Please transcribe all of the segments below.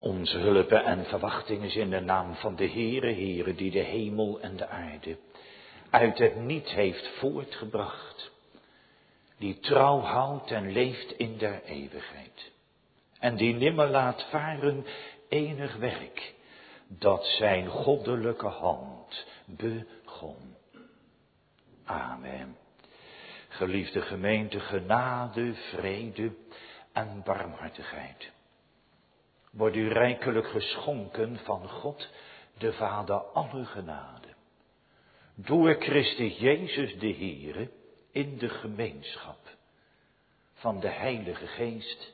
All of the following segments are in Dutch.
Onze hulp en verwachting is in de naam van de Heere die de hemel en de aarde uit het niet heeft voortgebracht. Die trouw houdt en leeft in der eeuwigheid. En die nimmer laat varen enig werk dat zijn goddelijke hand begon. Amen. Geliefde gemeente, genade, vrede en barmhartigheid wordt u rijkelijk geschonken van God, de Vader alle genade. Door Christus Jezus de Heere, in de gemeenschap van de Heilige Geest.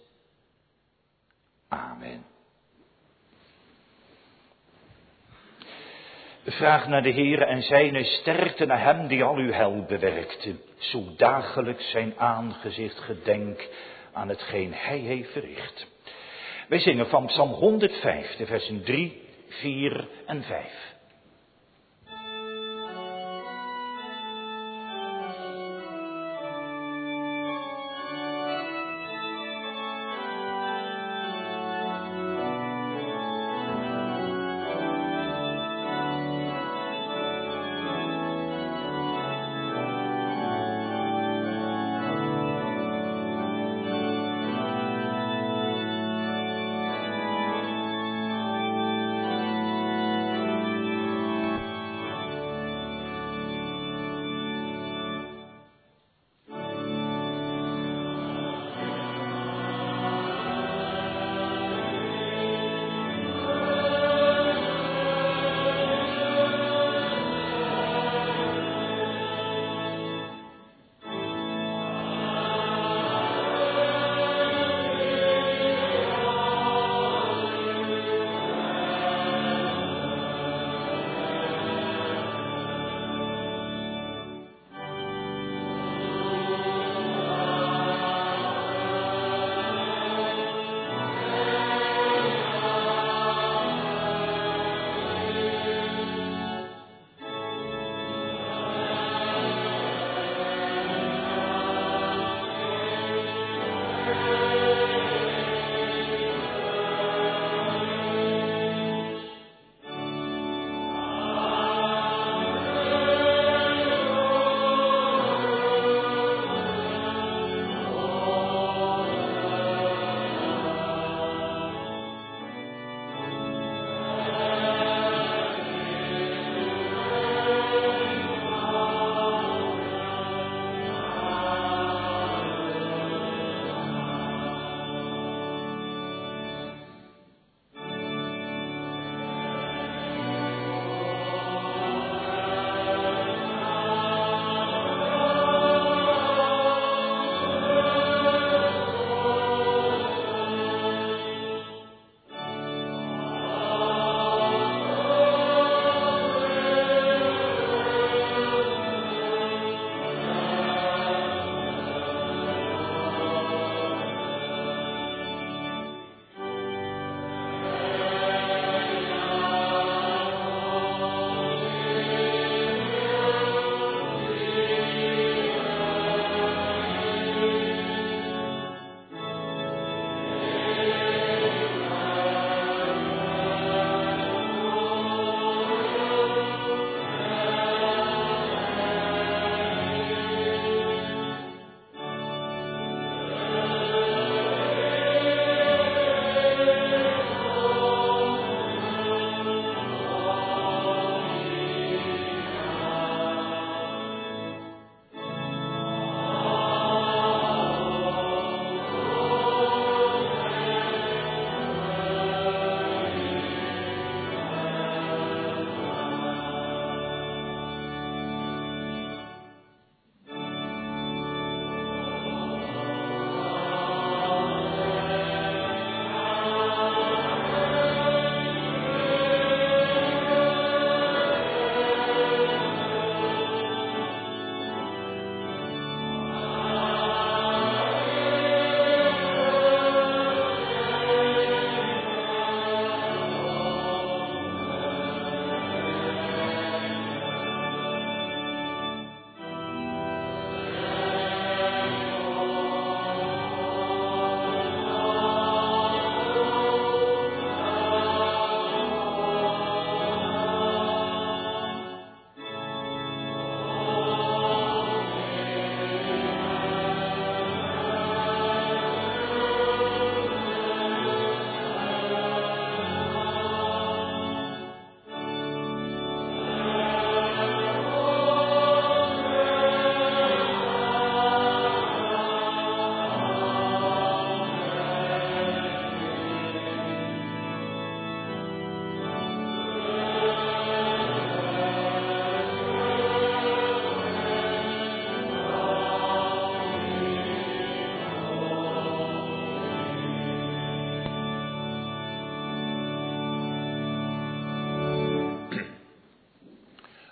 Amen. Vraag naar de Heere en zijne sterkte naar hem die al uw heil bewerkte. Zo dagelijks zijn aangezicht gedenk aan hetgeen hij heeft verricht. Wij zingen van Psalm 105, de versen 3, 4 en 5.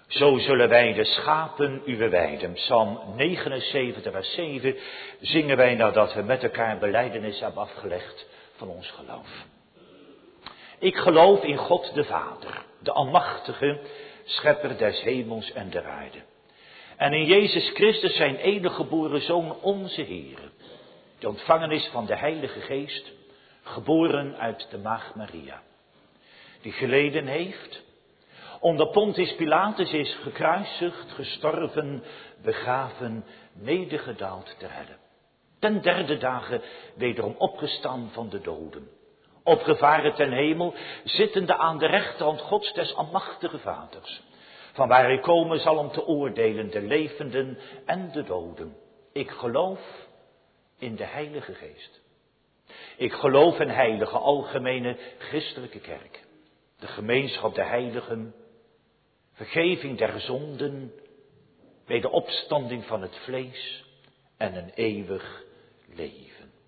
Zo zullen wij de schapen uwe weiden. Psalm 79 vers 7 zingen wij nadat we met elkaar belijdenis hebben afgelegd van ons geloof. Ik geloof in God de Vader, de Almachtige, Schepper des hemels en der aarde. En in Jezus Christus zijn enige geboren Zoon, onze Heer, die ontvangen is van de Heilige Geest, geboren uit de Maagd Maria, die geleden heeft, onder Pontius Pilatus is gekruisigd, gestorven, begraven, nedergedaald ter helle. Ten derde dagen wederom opgestaan van de doden. Opgevaren ten hemel, zittende aan de rechterhand Gods des almachtige Vaders. Van waar hij komen zal om te oordelen de levenden en de doden. Ik geloof in de Heilige Geest. Ik geloof in heilige algemene christelijke kerk. De gemeenschap der heiligen, vergeving der zonden, wederopstanding van het vlees en een eeuwig leven.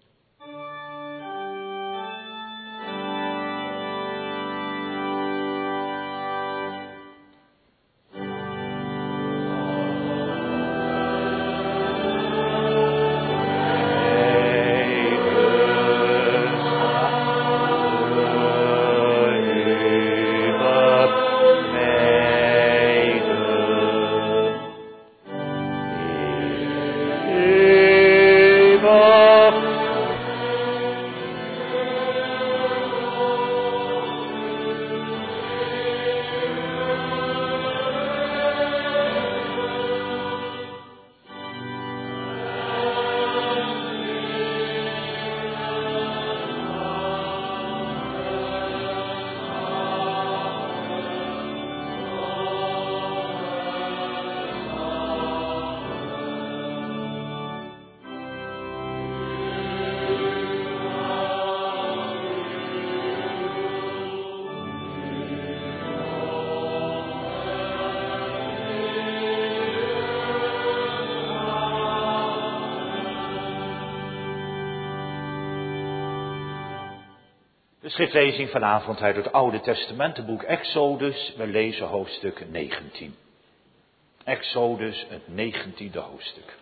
De schriftlezing vanavond uit het Oude Testament, het boek Exodus. We lezen hoofdstuk 19. Exodus, het 19e hoofdstuk.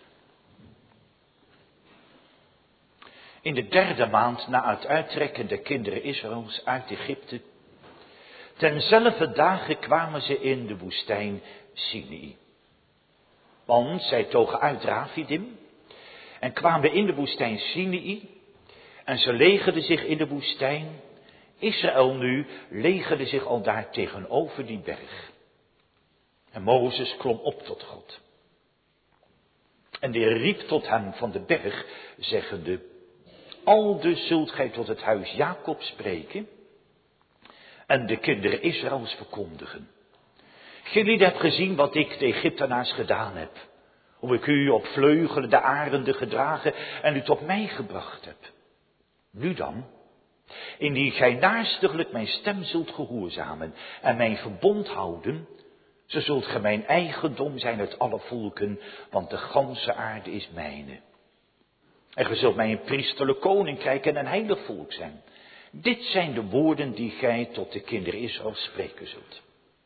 In de derde maand na het uittrekken der kinderen Israëls uit Egypte, tenzelfde dagen kwamen ze in de woestijn Sinai. Want zij togen uit Rafidim en kwamen in de woestijn Sinai en ze legerden zich in de woestijn. Israël nu legerde zich al daar tegenover die berg. En Mozes klom op tot God. En de Heer riep tot hem van de berg, zeggende: Aldus zult gij tot het huis Jacob spreken en de kinderen Israëls verkondigen. Jullie hebt gezien wat ik de Egyptenaars gedaan heb. Hoe ik u op vleugelen de arenden gedragen en u tot mij gebracht heb. Nu dan, indien gij naarstiglijk mijn stem zult gehoorzamen en mijn verbond houden, zo zult gij mijn eigendom zijn uit alle volken, want de ganse aarde is mijne. En gij zult mij een priesterlijk koninkrijk en een heilig volk zijn. Dit zijn de woorden die gij tot de kinderen Israël spreken zult.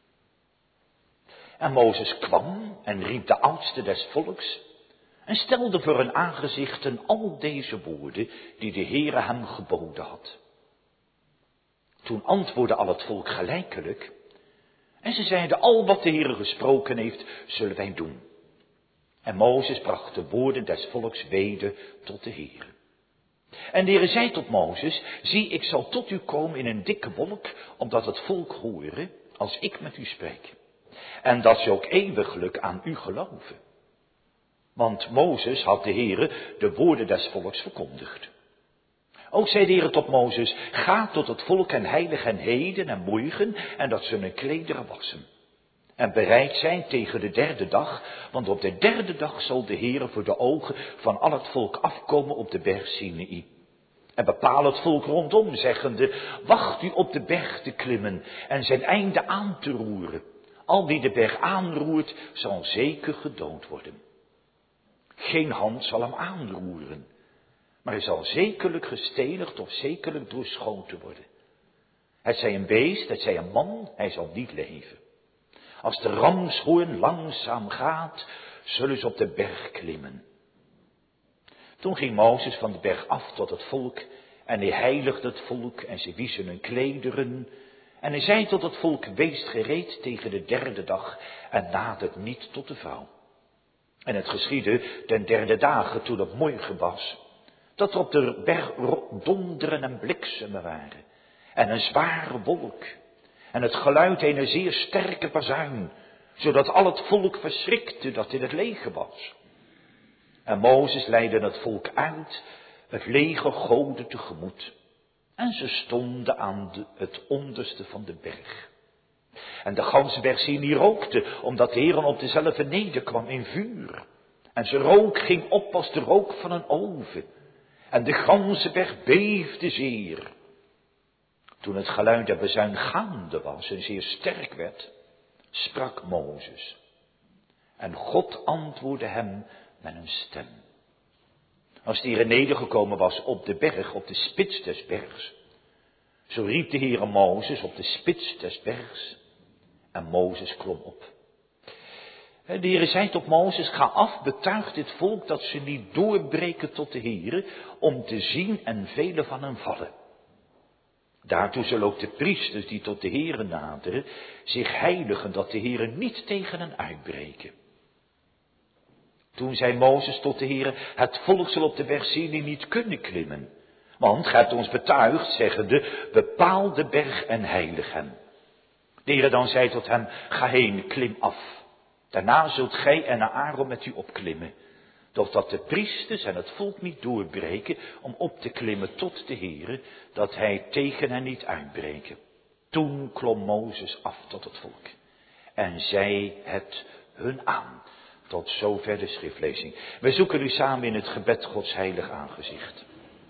En Mozes kwam en riep de oudste des volks en stelde voor hun aangezichten al deze woorden die de Heere hem geboden had. Toen antwoordde al het volk gelijkelijk en ze zeiden: al wat de Heere gesproken heeft, zullen wij doen. En Mozes bracht de woorden des volks weder tot de Heere. En de Heere zei tot Mozes: zie, ik zal tot u komen in een dikke wolk, opdat het volk horen als ik met u spreek. En dat ze ook eeuwiglijk aan u geloven. Want Mozes had de Heere de woorden des volks verkondigd. Ook zei de Heere tot Mozes: ga tot het volk en heilig en heden en moeigen en dat ze hun klederen wassen. En bereid zijn tegen de derde dag, want op de derde dag zal de Heere voor de ogen van al het volk afkomen op de berg Sinai. En bepaal het volk rondom, zeggende: wacht u op de berg te klimmen en zijn einde aan te roeren. Al wie de berg aanroert, zal zeker gedood worden. Geen hand zal hem aanroeren, maar hij zal zekerlijk gestenigd of zekerlijk doorschoten worden. Het zij een beest, het zij een man, hij zal niet leven. Als de ramshoorn langzaam gaat, zullen ze op de berg klimmen. Toen ging Mozes van de berg af tot het volk en hij heiligde het volk en ze wiezen hun klederen. En hij zei tot het volk, wees gereed tegen de derde dag en nadert niet tot de vrouw. En het geschiedde den derde dagen toen het morgen was, dat er op de berg donderen en bliksemen waren en een zware wolk en het geluid een zeer sterke bazuin, zodat al het volk verschrikte dat in het leger was. En Mozes leidde het volk uit, het leger goden tegemoet. En ze stonden aan het onderste van de berg. En de ganse berg Sinai rookte, omdat de Heer op dezelfde nederkwam in vuur. En zijn rook ging op als de rook van een oven. En de ganse berg beefde zeer. Toen het geluid der bezuin gaande was en zeer sterk werd, sprak Mozes. En God antwoordde hem met een stem. Als de Heer nedergekomen was op de berg, op de spits des bergs, zo riep de Heere Mozes op de spits des bergs en Mozes klom op. De Heere zei tot Mozes, ga af, betuig dit volk dat ze niet doorbreken tot de Heere, om te zien en velen van hen vallen. Daartoe zullen ook de priesters die tot de Heere naderen, zich heiligen dat de Heere niet tegen hen uitbreken. Toen zei Mozes tot de Heere, het volk zal op de berg Sinai niet kunnen klimmen. Want gij hebt ons betuigd, zeggende, bepaal de berg en heilig hem. De Heere dan zei tot hem, ga heen, klim af. Daarna zult gij en Aaron met u opklimmen. Doch dat de priesters en het volk niet doorbreken om op te klimmen tot de Heere, dat hij tegen hen niet uitbreken. Toen klom Mozes af tot het volk en zei het hun aan. Tot zover de schriftlezing. Wij zoeken u samen in het gebed Gods heilig aangezicht.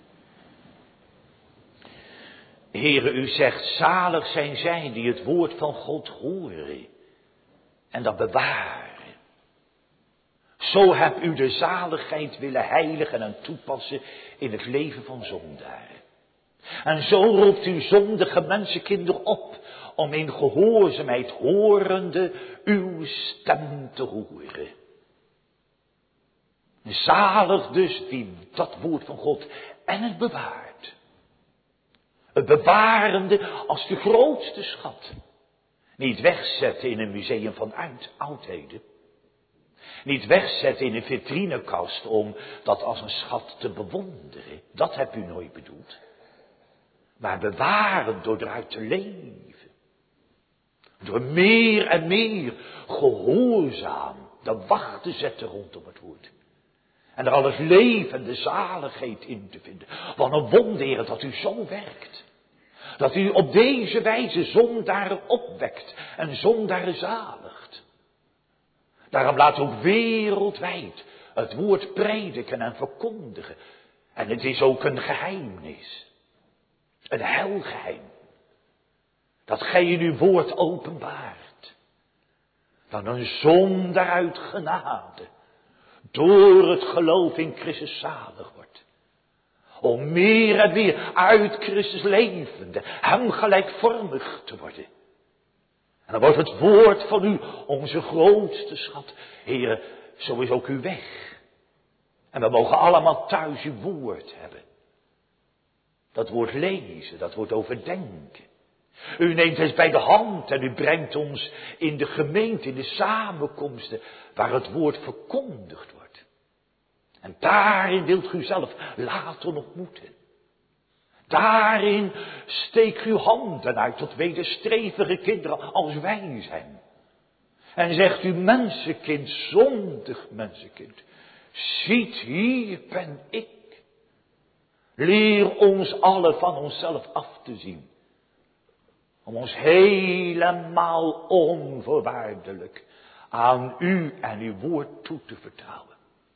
Heere, u zegt, zalig zijn zij die het woord van God horen en dat bewaren. Zo hebt u de zaligheid willen heiligen en toepassen in het leven van zondaren. En zo roept u zondige mensenkinderen op om in gehoorzaamheid horende uw stem te horen. Zalig dus die dat woord van God en het bewaart. Het bewarende als de grootste schat. Niet wegzetten in een museum van oudheden. Niet wegzetten in een vitrinekast om dat als een schat te bewonderen. Dat hebt u nooit bedoeld. Maar bewaren door eruit te leven. Door meer en meer gehoorzaam de wacht te zetten rondom het woord. En er alles levende zaligheid in te vinden. Wat een wonder, Heer, dat u zo werkt. Dat u op deze wijze zondaren opwekt en zondaren zaligt. Daarom laat ook wereldwijd het woord prediken en verkondigen. En het is ook een geheimnis. Een heilgeheim. Dat gij in uw woord openbaart. Dan een zondaar uit genade. Door het geloof in Christus zalig wordt. Om meer en meer uit Christus levende, hem gelijkvormig te worden. En dan wordt het woord van u onze grootste schat. Heere, zo is ook uw weg. En we mogen allemaal thuis uw woord hebben. Dat woord lezen, dat woord overdenken. U neemt ons bij de hand en u brengt ons in de gemeente, in de samenkomsten, waar het woord verkondigd wordt. En daarin wilt u zelf laten ontmoeten. Daarin steekt uw handen uit tot wederstrevige kinderen als wij zijn. En zegt u, mensenkind, zondig mensenkind, ziet, hier ben ik. Leer ons alle van onszelf af te zien. Om ons helemaal onvoorwaardelijk aan u en uw woord toe te vertrouwen.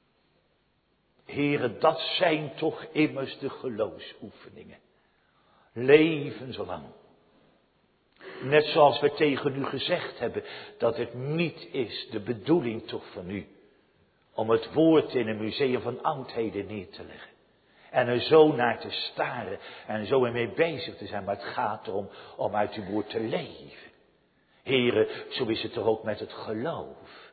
Heere, dat zijn toch immers de geloofsoefeningen. Levenslang. Net zoals we tegen u gezegd hebben, dat het niet is de bedoeling toch van u, om het woord in een museum van oudheden neer te leggen. En er zo naar te staren en zo ermee bezig te zijn, maar het gaat erom om uit uw woord te leven. Here, zo is het toch ook met het geloof.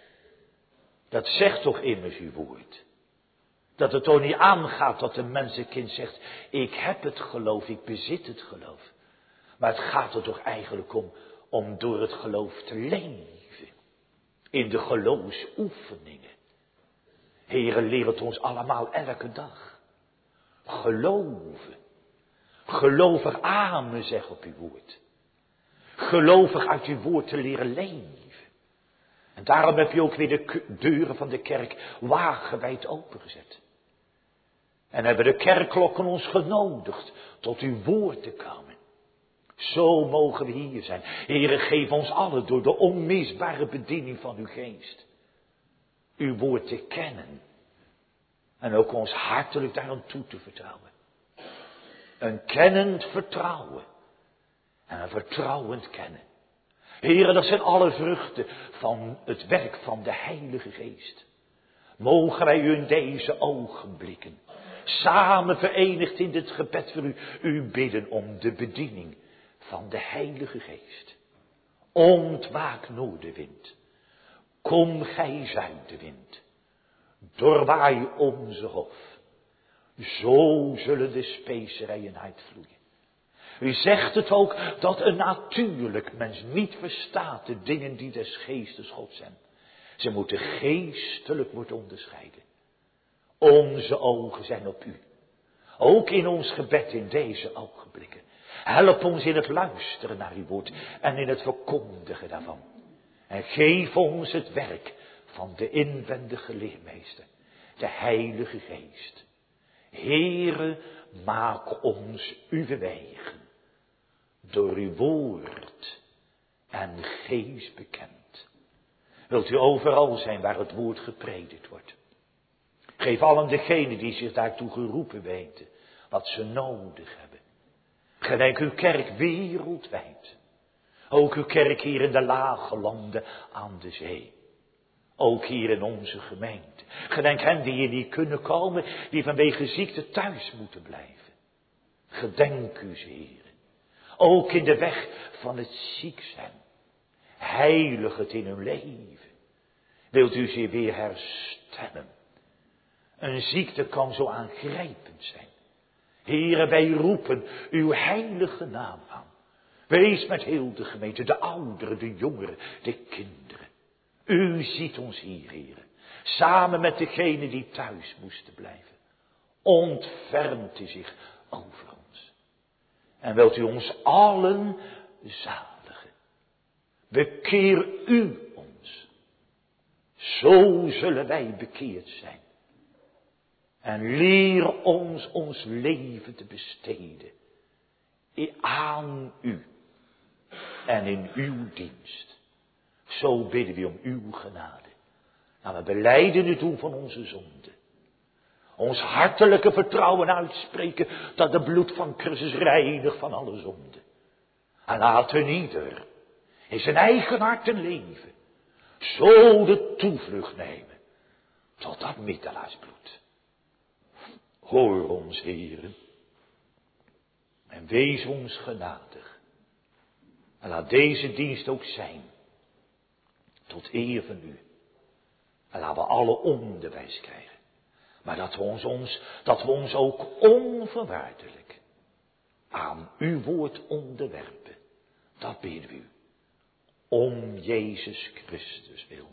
Dat zegt toch immers uw woord. Dat het toch niet aangaat dat een mensenkind zegt, ik heb het geloof, ik bezit het geloof. Maar het gaat er toch eigenlijk om door het geloof te leven. In de geloofsoefeningen. Heere, leer het ons allemaal elke dag. Geloven. Gelovig amen zeg op uw woord. Gelovig uit uw woord te leren leven. En daarom heb je ook weer de deuren van de kerk wagenwijd opengezet. En hebben de kerkklokken ons genodigd tot uw woord te komen. Zo mogen we hier zijn. Heere, geef ons allen door de onmisbare bediening van uw geest. Uw woord te kennen. En ook ons hartelijk daarom toe te vertrouwen. Een kennend vertrouwen. En een vertrouwend kennen. Heere, dat zijn alle vruchten van het werk van de Heilige Geest. Mogen wij u in deze ogenblikken, samen verenigd in dit gebed voor u bidden om de bediening van de Heilige Geest. Ontwaak noordenwind. Kom gij zuidenwind. Doorwaai onze hof. Zo zullen de specerijen uitvloeien. U zegt het ook dat een natuurlijk mens niet verstaat de dingen die des geestes God zijn. Ze moeten geestelijk worden onderscheiden. Onze ogen zijn op u. Ook in ons gebed in deze ogenblikken. Help ons in het luisteren naar uw woord en in het verkondigen daarvan. En geef ons het werk van de inwendige leermeester, de Heilige Geest. Heere, maak ons uw wegen, door uw woord en geest bekend. Wilt u overal zijn waar het woord gepredikt wordt. Geef allen degenen die zich daartoe geroepen weten, wat ze nodig hebben. Gedenk uw kerk wereldwijd. Ook uw kerk hier in de lage landen aan de zee. Ook hier in onze gemeente. Gedenk hen die hier niet kunnen komen, die vanwege ziekte thuis moeten blijven. Gedenk u ze, heren. Ook in de weg van het ziek zijn. Heilig het in hun leven. Wilt u ze weer herstellen. Een ziekte kan zo aangrijpend zijn. Heren, wij roepen uw heilige naam aan. Wees met heel de gemeente, de ouderen, de jongeren, de kinderen. U ziet ons hier, heren. Samen met degenen die thuis moesten blijven. Ontfermt u zich over ons. En wilt u ons allen zaligen. Bekeer u ons. Zo zullen wij bekeerd zijn. En leer ons ons leven te besteden. Aan u. En in uw dienst. Zo bidden we om uw genade. En we belijden u toe van onze zonde. Ons hartelijke vertrouwen uitspreken dat de bloed van Christus reinigt van alle zonde. En laten ieder in zijn eigen hart en leven zo de toevlucht nemen tot dat middelaarsbloed. Hoor ons, heren, en wees ons genadig. En laat deze dienst ook zijn tot eer van u. En laten we alle onderwijs krijgen. Maar dat we ons ook onvoorwaardelijk aan uw woord onderwerpen. Dat bidden we u. Om Jezus Christus wil.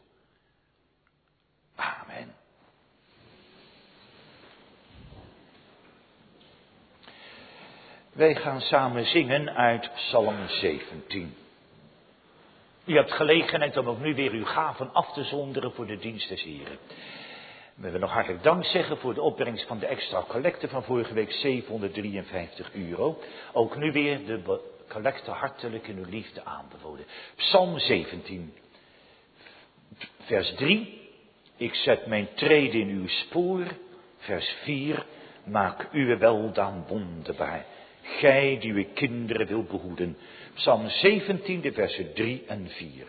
Amen. Wij gaan samen zingen uit Psalm 17. U hebt gelegenheid om ook nu weer uw gaven af te zonderen voor de dienst des Heren. We willen nog hartelijk dank zeggen voor de opbrengst van de extra collecte van vorige week, €753. Ook nu weer de collecte hartelijk in uw liefde aanbevolen. Psalm 17, vers 3. Ik zet mijn treden in uw spoor. Vers 4. Maak uw weldaan wonderbaar. Gij die uw kinderen wil behoeden. Psalm 17, de versen 3 en 4.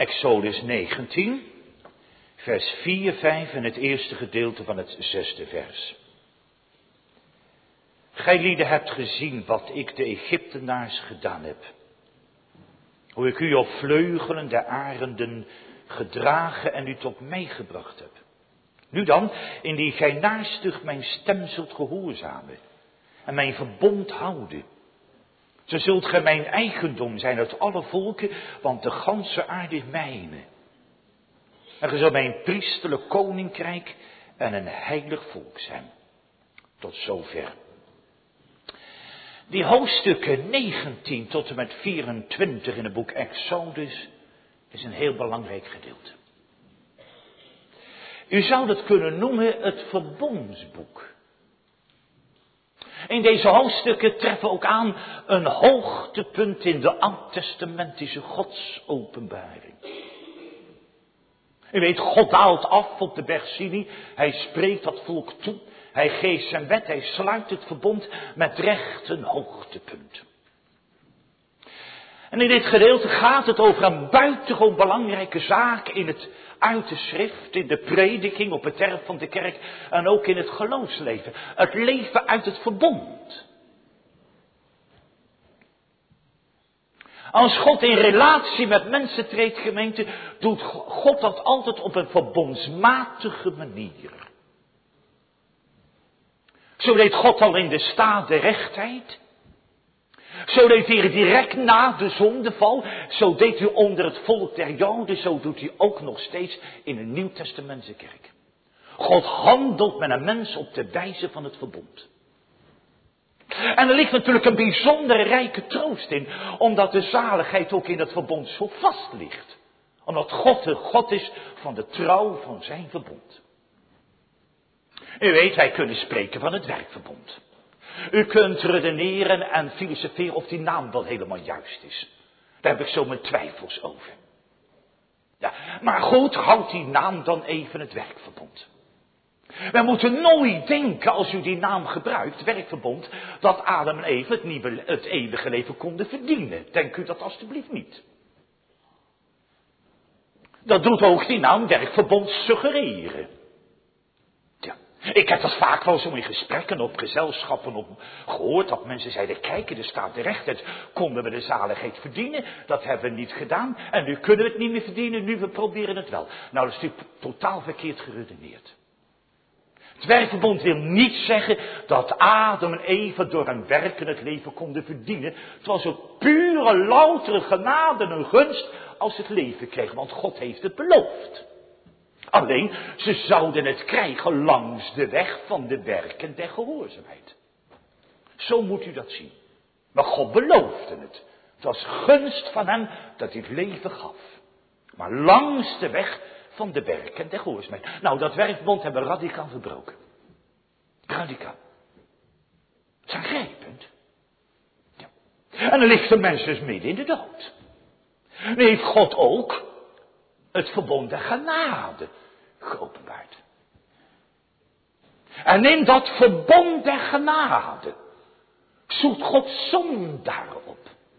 Exodus 19, vers 4, 5 en het eerste gedeelte van het 6e vers. Gij lieden hebt gezien wat ik de Egyptenaars gedaan heb. Hoe ik u op vleugelen der arenden gedragen en u tot mij gebracht heb. Nu dan, indien gij naarstig mijn stem zult gehoorzamen en mijn verbond houden, zo zult gij mijn eigendom zijn uit alle volken, want de ganse aarde is mijne. En gij zult mijn priesterlijk koninkrijk en een heilig volk zijn. Tot zover. Die hoofdstukken 19 tot en met 24 in het boek Exodus is een heel belangrijk gedeelte. U zou dat kunnen noemen het verbondsboek. In deze hoofdstukken treffen we ook aan een hoogtepunt in de oud-testamentische godsopenbaring. U weet, God daalt af op de berg Sinai. Hij spreekt dat volk toe. Hij geeft zijn wet. Hij sluit het verbond met recht een hoogtepunt. En in dit gedeelte gaat het over een buitengewoon belangrijke zaak in het uit de schrift, in de prediking op het erf van de kerk en ook in het geloofsleven. Het leven uit het verbond. Als God in relatie met mensen treedt, gemeente, doet God dat altijd op een verbondsmatige manier. Zo deed God al in de staat de rechtheid. Zo deed hij direct na de zondeval. Zo deed hij onder het volk der Joden. Zo doet hij ook nog steeds in de Nieuw-Testamentse kerk. God handelt met een mens op de wijze van het verbond. En er ligt natuurlijk een bijzondere rijke troost in. Omdat de zaligheid ook in het verbond zo vast ligt. Omdat God de God is van de trouw van zijn verbond. U weet, wij kunnen spreken van het werkverbond. U kunt redeneren en filosoferen of die naam wel helemaal juist is. Daar heb ik zo mijn twijfels over. Ja, maar goed, houd die naam dan even het werkverbond. Wij moeten nooit denken, als u die naam gebruikt, werkverbond, dat Adam en Eva het eeuwige leven konden verdienen. Denk u dat alstublieft niet. Dat doet ook die naam werkverbond suggereren. Ik heb dat vaak wel zo in gesprekken op gezelschappen op gehoord, dat mensen zeiden, kijk, er staat de rechtheid, konden we de zaligheid verdienen, dat hebben we niet gedaan, en nu kunnen we het niet meer verdienen, nu we proberen het wel. Nou, dat is natuurlijk totaal verkeerd geredeneerd. Het werkverbond wil niet zeggen dat Adam en Eva door hun werken het leven konden verdienen. Het was ook pure, loutere genade en gunst als ze het leven kregen, want God heeft het beloofd. Alleen, ze zouden het krijgen langs de weg van de werken der gehoorzaamheid. Zo moet u dat zien. Maar God beloofde het. Het was gunst van hem dat hij het leven gaf. Maar langs de weg van de werken der gehoorzaamheid. Nou, dat werkverbond hebben we radicaal verbroken. Radicaal. Dat is aangrijpend. Ja. En dan ligt de mens dus midden in de dood. Nu heeft God ook het verbond der genade geopenbaard. En in dat verbond der genade zoekt God zondaren op.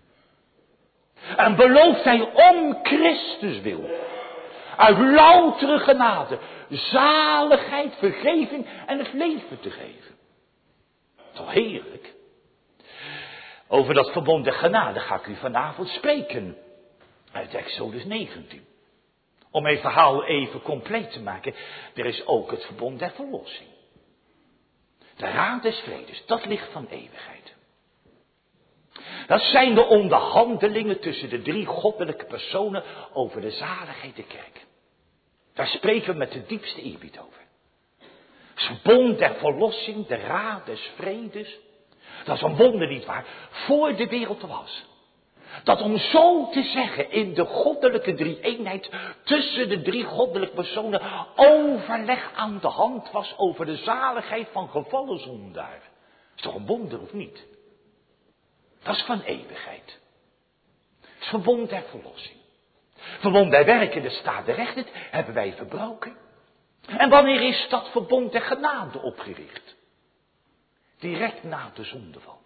En belooft hij om Christus wil, uit loutere genade, zaligheid, vergeving en het leven te geven. Toch heerlijk. Over dat verbond der genade ga ik u vanavond spreken. Uit Exodus 19. Om mijn verhaal even compleet te maken. Er is ook het verbond der verlossing. De raad des vredes, dat ligt van eeuwigheid. Dat zijn de onderhandelingen tussen de drie goddelijke personen over de zaligheid der kerk. Daar spreken we met de diepste eerbied over. Het verbond der verlossing, de raad des vredes. Dat is een wonder niet waar, voor de wereld er was. Dat om zo te zeggen in de goddelijke drie-eenheid tussen de drie goddelijke personen overleg aan de hand was over de zaligheid van gevallen zondaren. Is toch een wonder of niet? Dat is van eeuwigheid. Het is verbond der verlossing. Verbond der werken, de staat der rechtheid, hebben wij verbroken. En wanneer is dat verbond der genade opgericht? Direct na de zondeval.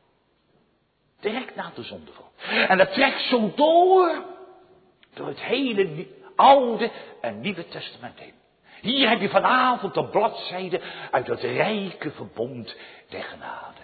Direct na de zondeval. En dat trekt zo door het hele Oude en Nieuwe Testament heen. Hier heb je vanavond een bladzijde uit het rijke verbond der genade.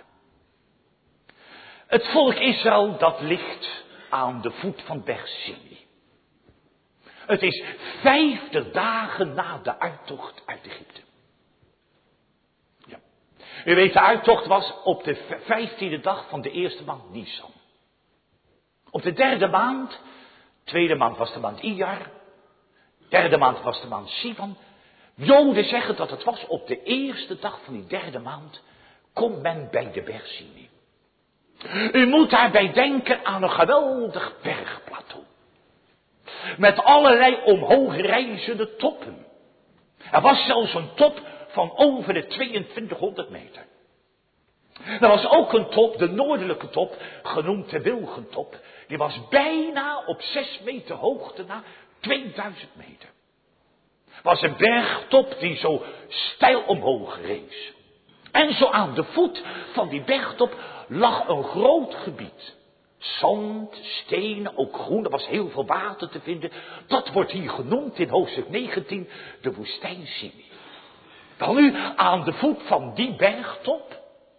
Het volk Israël dat ligt aan de voet van berg Sinai. Het is 50 dagen na de uittocht uit Egypte. Ja. U weet, de uittocht was op de 15e dag van de eerste maand Nisan. Op de derde maand, tweede maand was de maand Iyar, derde maand was de maand Sivan. Joden zeggen dat het was op de eerste dag van die derde maand, komt men bij de berg Sinai. U moet daarbij denken aan een geweldig bergplateau. Met allerlei omhoog reizende toppen. Er was zelfs een top van over de 2200 meter. Er was ook een top, de noordelijke top, genoemd de Wilgentop. Die was bijna op 6 meter hoogte na 2000 meter. Was een bergtop die zo steil omhoog rees. En zo aan de voet van die bergtop lag een groot gebied. Zand, stenen, ook groen, er was heel veel water te vinden. Dat wordt hier genoemd in hoofdstuk 19 de woestijn Sinai. Dan nu aan de voet van die bergtop,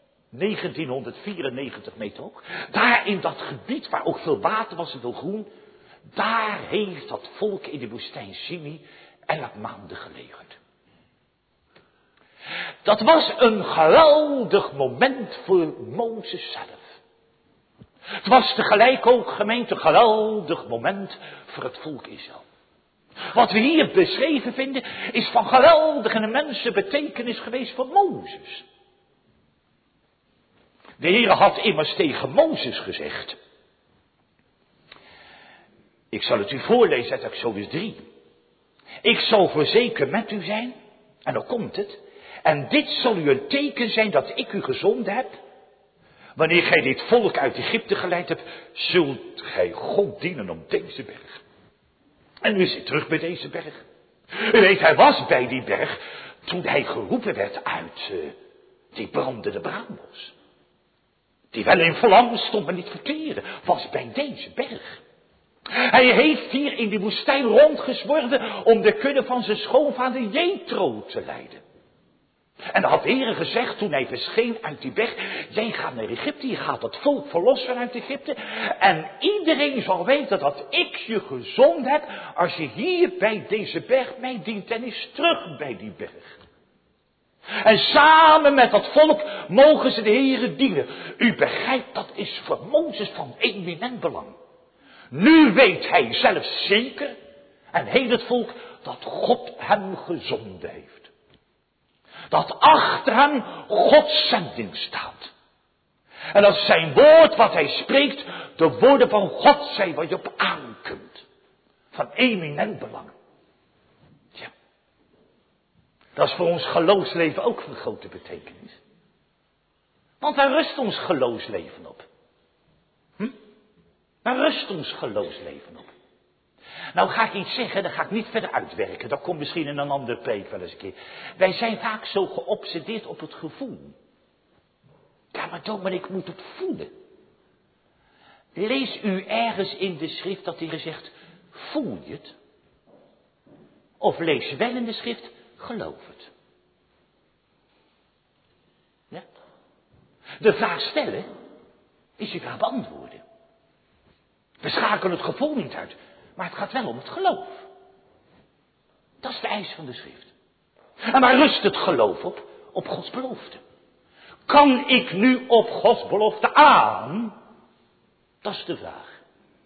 1994 meter hoog, daar in dat gebied waar ook veel water was en veel groen, daar heeft dat volk in de woestijn Sinai 11 maanden gelegerd. Dat was een geweldig moment voor Mozes zelf. Het was tegelijk ook, gemeente, een geweldig moment voor het volk Israël. Wat we hier beschreven vinden is van geweldige immense betekenis geweest voor Mozes. De Heer had immers tegen Mozes gezegd. Ik zal het u voorlezen uit Exodus 3. Ik zal voorzeker met u zijn, en dan komt het. En dit zal u een teken zijn dat ik u gezonden heb. Wanneer gij dit volk uit Egypte geleid hebt, zult gij God dienen op deze berg. En nu is hij terug bij deze berg. U weet, hij was bij die berg toen hij geroepen werd uit die brandende braambos. Die wel in vlam stond, maar niet verkeren, was bij deze berg. Hij heeft hier in die woestijn rondgezworven om de kudde van zijn schoonvader Jethro te leiden. En dan had de Heer gezegd toen hij verscheen uit die berg, jij gaat naar Egypte, je gaat het volk verlossen uit Egypte. En iedereen zal weten dat ik je gezonden heb als je hier bij deze berg mij dient en is terug bij die berg. En samen met dat volk mogen ze de Heere dienen. U begrijpt, dat is voor Mozes van eminent belang. Nu weet hij zelf zeker, en heel het volk, dat God hem gezonden heeft. Dat achter hem Gods zending staat. En dat zijn woord wat hij spreekt, de woorden van God zijn waar je op aan kunt. Van eminent belang. Ja. Dat is voor ons geloofsleven ook van grote betekenis. Want waar rust ons geloofsleven op? Waar rust ons geloofsleven op? Nou ga ik iets zeggen, dat ga ik niet verder uitwerken. Dat komt misschien in een andere preek wel eens een keer. Wij zijn vaak zo geobsedeerd op het gevoel. Ja, maar dominee, ik moet het voelen. Lees u ergens in de schrift dat de Heer zegt, voel je het? Of lees wel in de schrift, geloof het. Ja? De vraag stellen is je vraag beantwoorden. We schakelen het gevoel niet uit. Maar het gaat wel om het geloof. Dat is de eis van de schrift. En waar rust het geloof op? Op Gods belofte. Kan ik nu op Gods belofte aan? Dat is de vraag.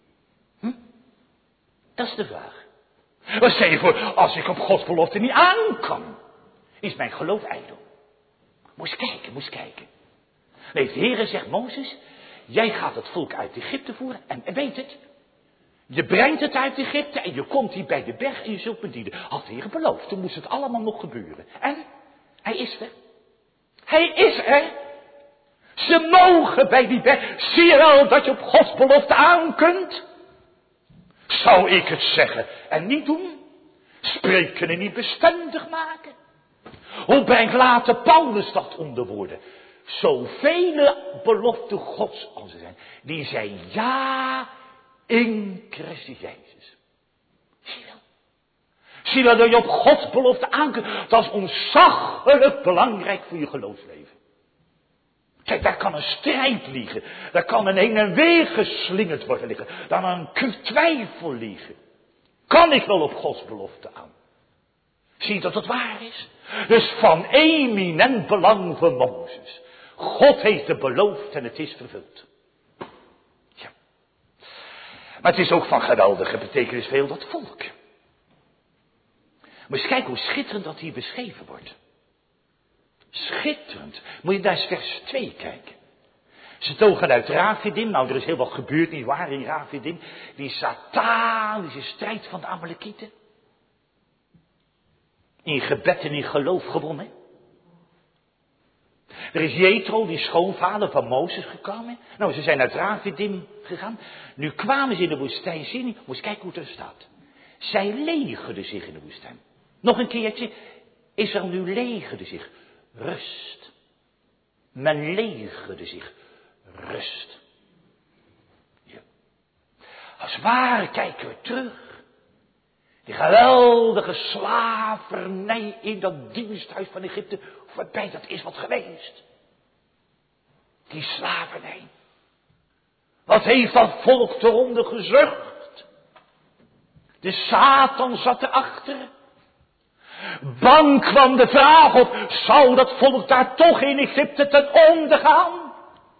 Dat is de vraag. Wat stel je voor, als ik op Gods belofte niet aan kan? Is mijn geloof ijdel? Moest kijken. Nee, de Heer zegt, Mozes, jij gaat het volk uit Egypte voeren en weet het. Je brengt het uit Egypte en je komt hier bij de berg en je zult me dienen. Had de Heer beloofd, toen moest het allemaal nog gebeuren. En hij is er. Hij is er. Ze mogen bij die berg. Zie je wel dat je op Gods belofte aan kunt? Zou ik het zeggen en niet doen? Spreken en niet bestendig maken? Hoe brengt later Paulus dat onder woorden? Zoveel beloften Gods als er zijn, die zijn ja in Christus Jezus. Zie je wel? Zie dat je op Gods belofte aan kunt. Dat is ontzaglijk belangrijk voor je geloofsleven. Kijk, daar kan een strijd liggen. Daar kan een heen en weer geslingerd worden liggen. Daar kan een twijfel liggen. Kan ik wel op Gods belofte aan? Zie je dat het waar is? Dus van eminent belang voor Mozes. God heeft het beloofd en het is vervuld. Ja. Maar het is ook van geweldige betekenis voor heel dat volk. Moet je eens kijken hoe schitterend dat hier beschreven wordt. Schitterend. Moet je naar vers 2 kijken. Ze togen uit Rafidim. Nou, er is heel wat gebeurd, nietwaar, in Rafidim. Die satanische strijd van de Amalekieten. In gebed en in geloof gewonnen. Er is Jethro, die schoonvader van Mozes, gekomen. Nou, ze zijn uit Rafidim gegaan. Nu kwamen ze in de woestijn. Zie je, moet je kijken hoe het er staat. Zij legerden zich in de woestijn. Nog een keertje. Israël nu legerde zich. Rust. Men legerde zich. Rust. Ja. Als het ware kijken we terug. Die geweldige slavernij in dat diensthuis van Egypte. Waarbij dat is wat geweest. Die slavernij. Wat heeft dat volk eronder gezucht? De Satan zat erachter. Bang kwam de vraag op, zou dat volk daar toch in Egypte ten onder gaan?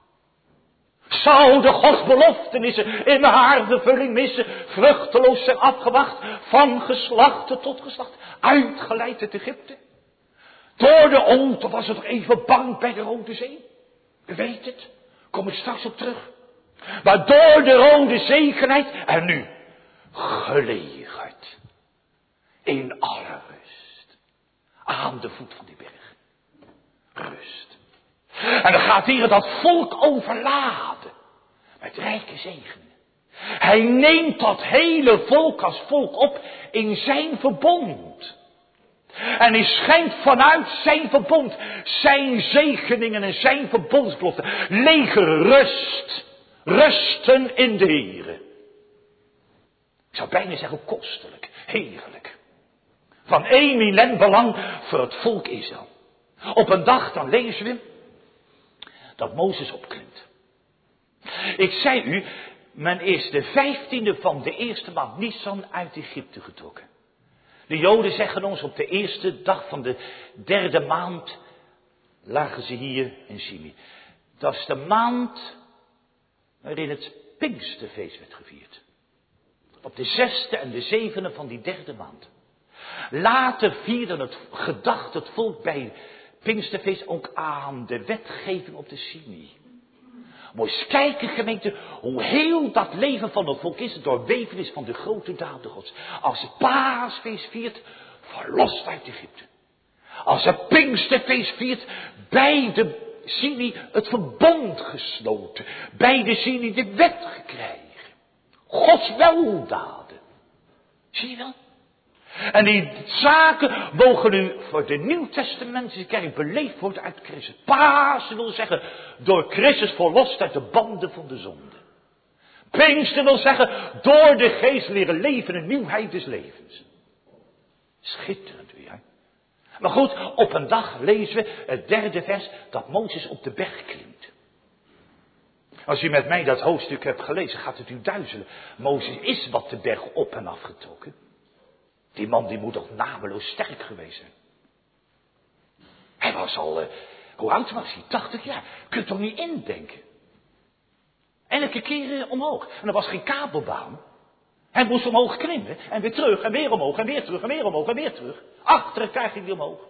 Zou de godsbeloftenissen in haar vervulling missen, vruchteloos zijn afgewacht, van geslachte tot geslacht, uitgeleid uit Egypte? Door de onte was het nog even bang bij de Rode Zee. U weet het, kom ik straks op terug. Maar door de Rode Zeegenheid, en nu, gelegerd, in alle rust, aan de voet van die berg. Rust. En dan gaat hier dat volk overladen. Met rijke zegenen. Hij neemt dat hele volk als volk op in zijn verbond. En hij schenkt vanuit zijn verbond zijn zegeningen en zijn verbondsbeloften. Leger rust. Rusten in de Here. Ik zou bijna zeggen kostelijk. Heerlijk. Van eminent belang voor het volk Israël. Op een dag dan lezen we dat Mozes opklimt. Ik zei u, men is de 15e van de eerste maand Nisan uit Egypte getrokken. De Joden zeggen ons op de eerste dag van de derde maand lagen ze hier in Sinai. Dat is de maand waarin het Pinksterfeest werd gevierd. Op de 6e en de 7e van die derde maand. Later vierde gedacht het volk bij Pinksterfeest ook aan de wetgeving op de Sinai. Moet eens kijken, gemeente, hoe heel dat leven van het volk is doorweven is van de grote daden Gods. Als het paasfeest viert, verlost uit Egypte. Als het Pinksterfeest viert, bij de Sinai het verbond gesloten. Bij de Sinai de wet gekregen. Gods weldaden. Zie je wel? En die zaken mogen nu voor de Nieuwtestamentische kerk beleefd worden uit Christus. Pasen wil zeggen, door Christus verlost uit de banden van de zonde. Pinkster wil zeggen, door de geest leren leven in nieuwheid des levens. Schitterend weer. Hè? Maar goed, op een dag lezen we het derde vers dat Mozes op de berg klimt. Als u met mij dat hoofdstuk hebt gelezen, gaat het u duizelen. Mozes is wat de berg op en af getrokken. Die man die moet toch nameloos sterk geweest zijn. Hij was al, hoe oud was hij? 80 jaar. Kunt toch niet indenken. Elke keer omhoog. En er was geen kabelbaan. Hij moest omhoog klimmen. En weer terug. En weer omhoog. En weer terug. En weer omhoog. En weer terug. Achter elkaar ging hij omhoog.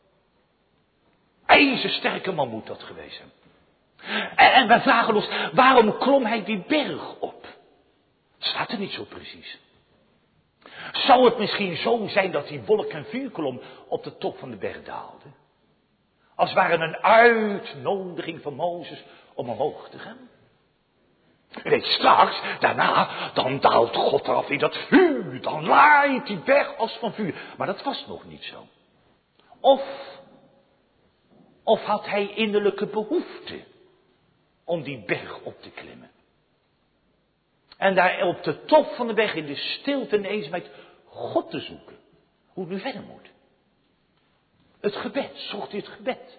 IJzersterke man moet dat geweest zijn. En wij vragen ons, waarom klom hij die berg op? Staat er niet zo precies. Zou het misschien zo zijn dat die wolk- en vuurkolom op de top van de berg daalde? Als het ware een uitnodiging van Mozes om omhoog te gaan. Weet straks, daarna, dan daalt God eraf in dat vuur. Dan laait die berg als van vuur. Maar dat was nog niet zo. Of had hij innerlijke behoefte om die berg op te klimmen. En daar op de top van de berg in de stilte en eenzaamheid God te zoeken. hoe het nu verder moet. Het gebed, zocht u het gebed.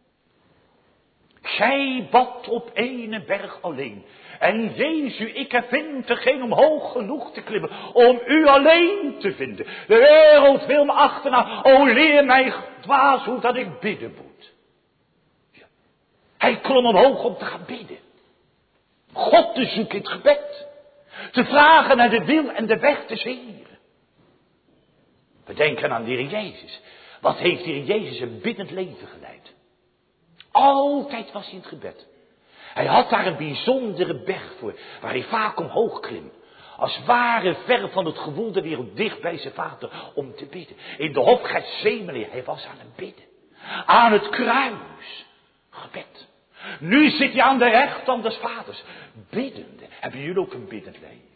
Gij bad op ene berg alleen. En Jezus, ik heb vindt geen omhoog genoeg te klimmen om u alleen te vinden. De wereld wil me achterna, o leer mij dwaas hoe dat ik bidden moet. Ja. Hij klom omhoog om te gaan bidden. God te zoeken in het gebed. Te vragen naar de wil en de weg des Heren. We denken aan de Heer Jezus. Wat heeft de Heer Jezus een biddend leven geleid? Altijd was hij in het gebed. Hij had daar een bijzondere berg voor, waar hij vaak omhoog klim. Als ware ver van het gewoel der wereld, dicht bij zijn vader, om te bidden. In de hof Getsemane, hij was aan het bidden. Aan het kruis, gebed. Nu zit hij aan de rechterhand des vaders, biddende. Hebben jullie ook een biddend leven?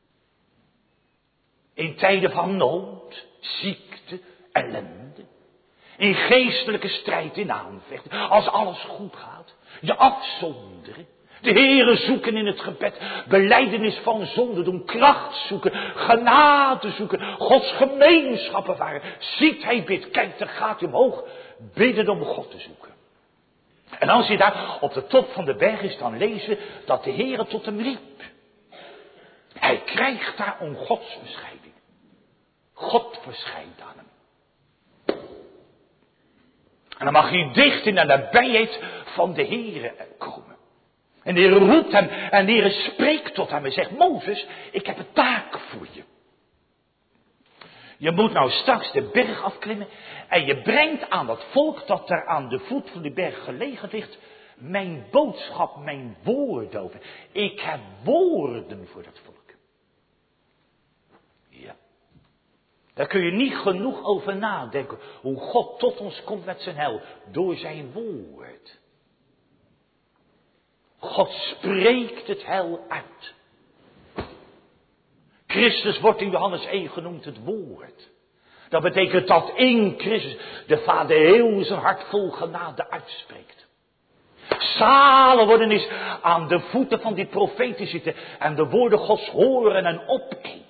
In tijden van nood, ziekte, ellende. In geestelijke strijd, in aanvechten. Als alles goed gaat. Je afzonderen. De Heere zoeken in het gebed. Belijdenis van zonde doen. Kracht zoeken. Genade zoeken. Gods gemeenschap ervaren. Ziet hij bidt. Kijk, daar gaat hij omhoog. Bidden om God te zoeken. En als hij daar op de top van de berg is, dan lezen we dat de Heere tot hem riep. Hij krijgt daar om Gods verschijning. God verschijnt aan hem. En dan mag hij dicht in de nabijheid van de Heere komen. En de Heere roept hem en de Heere spreekt tot hem en zegt, Mozes, ik heb een taak voor je. Je moet nou straks de berg afklimmen en je brengt aan dat volk dat daar aan de voet van die berg gelegen ligt, mijn boodschap, mijn woorden over. Ik heb woorden voor dat volk. Ja. Daar kun je niet genoeg over nadenken. Hoe God tot ons komt met zijn heil. Door zijn woord. God spreekt het heil uit. Christus wordt in Johannes 1 genoemd het woord. Dat betekent dat in Christus de Vader heel zijn hart vol genade uitspreekt. Zalig worden is aan de voeten van die profeten zitten. En de woorden Gods horen en opeet.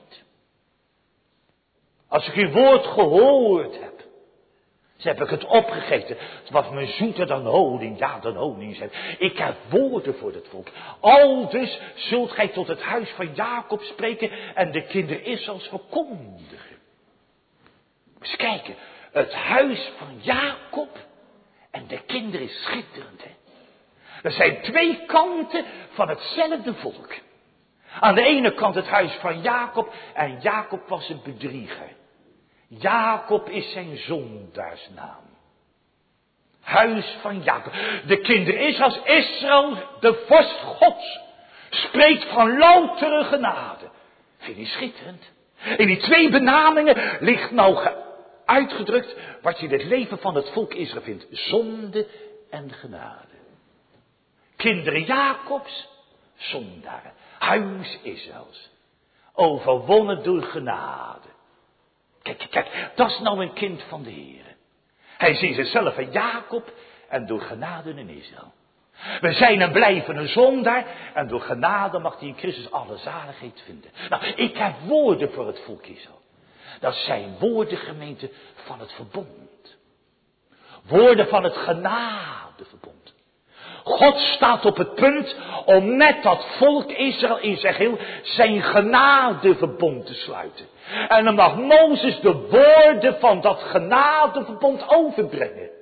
Als ik uw woord gehoord heb, dus heb ik het opgegeten. Het was me zoeter dan honing, ja dan honing. Ik heb woorden voor het volk. Aldus zult gij tot het huis van Jacob spreken en de kinderen Israëls verkondigen. Eens kijken, het huis van Jacob en de kinderen is schitterend. Hè? Er zijn twee kanten van hetzelfde volk. Aan de ene kant het huis van Jacob en Jacob was een bedrieger. Jacob is zijn zondaarsnaam. Huis van Jacob. De kinderen Israëls, Israël, de vorst Gods, spreekt van loutere genade. Vind je schitterend? In die twee benamingen ligt nou uitgedrukt wat je in het leven van het volk Israël vindt. Zonde en genade. Kinderen Jacobs, zondaren. Huis Israëls. Overwonnen door genade. Kijk, dat is nou een kind van de Heer. Hij is in zichzelf een Jacob en door genade een Israël. We zijn en blijven een zondaar en door genade mag hij in Christus alle zaligheid vinden. Nou, ik heb woorden voor het volk Israël. Dat zijn woorden, gemeente, van het verbond. Woorden van het genadeverbond. God staat op het punt om met dat volk Israël in zijn geheel zijn genadeverbond te sluiten. En dan mag Mozes de woorden van dat genadeverbond overbrengen.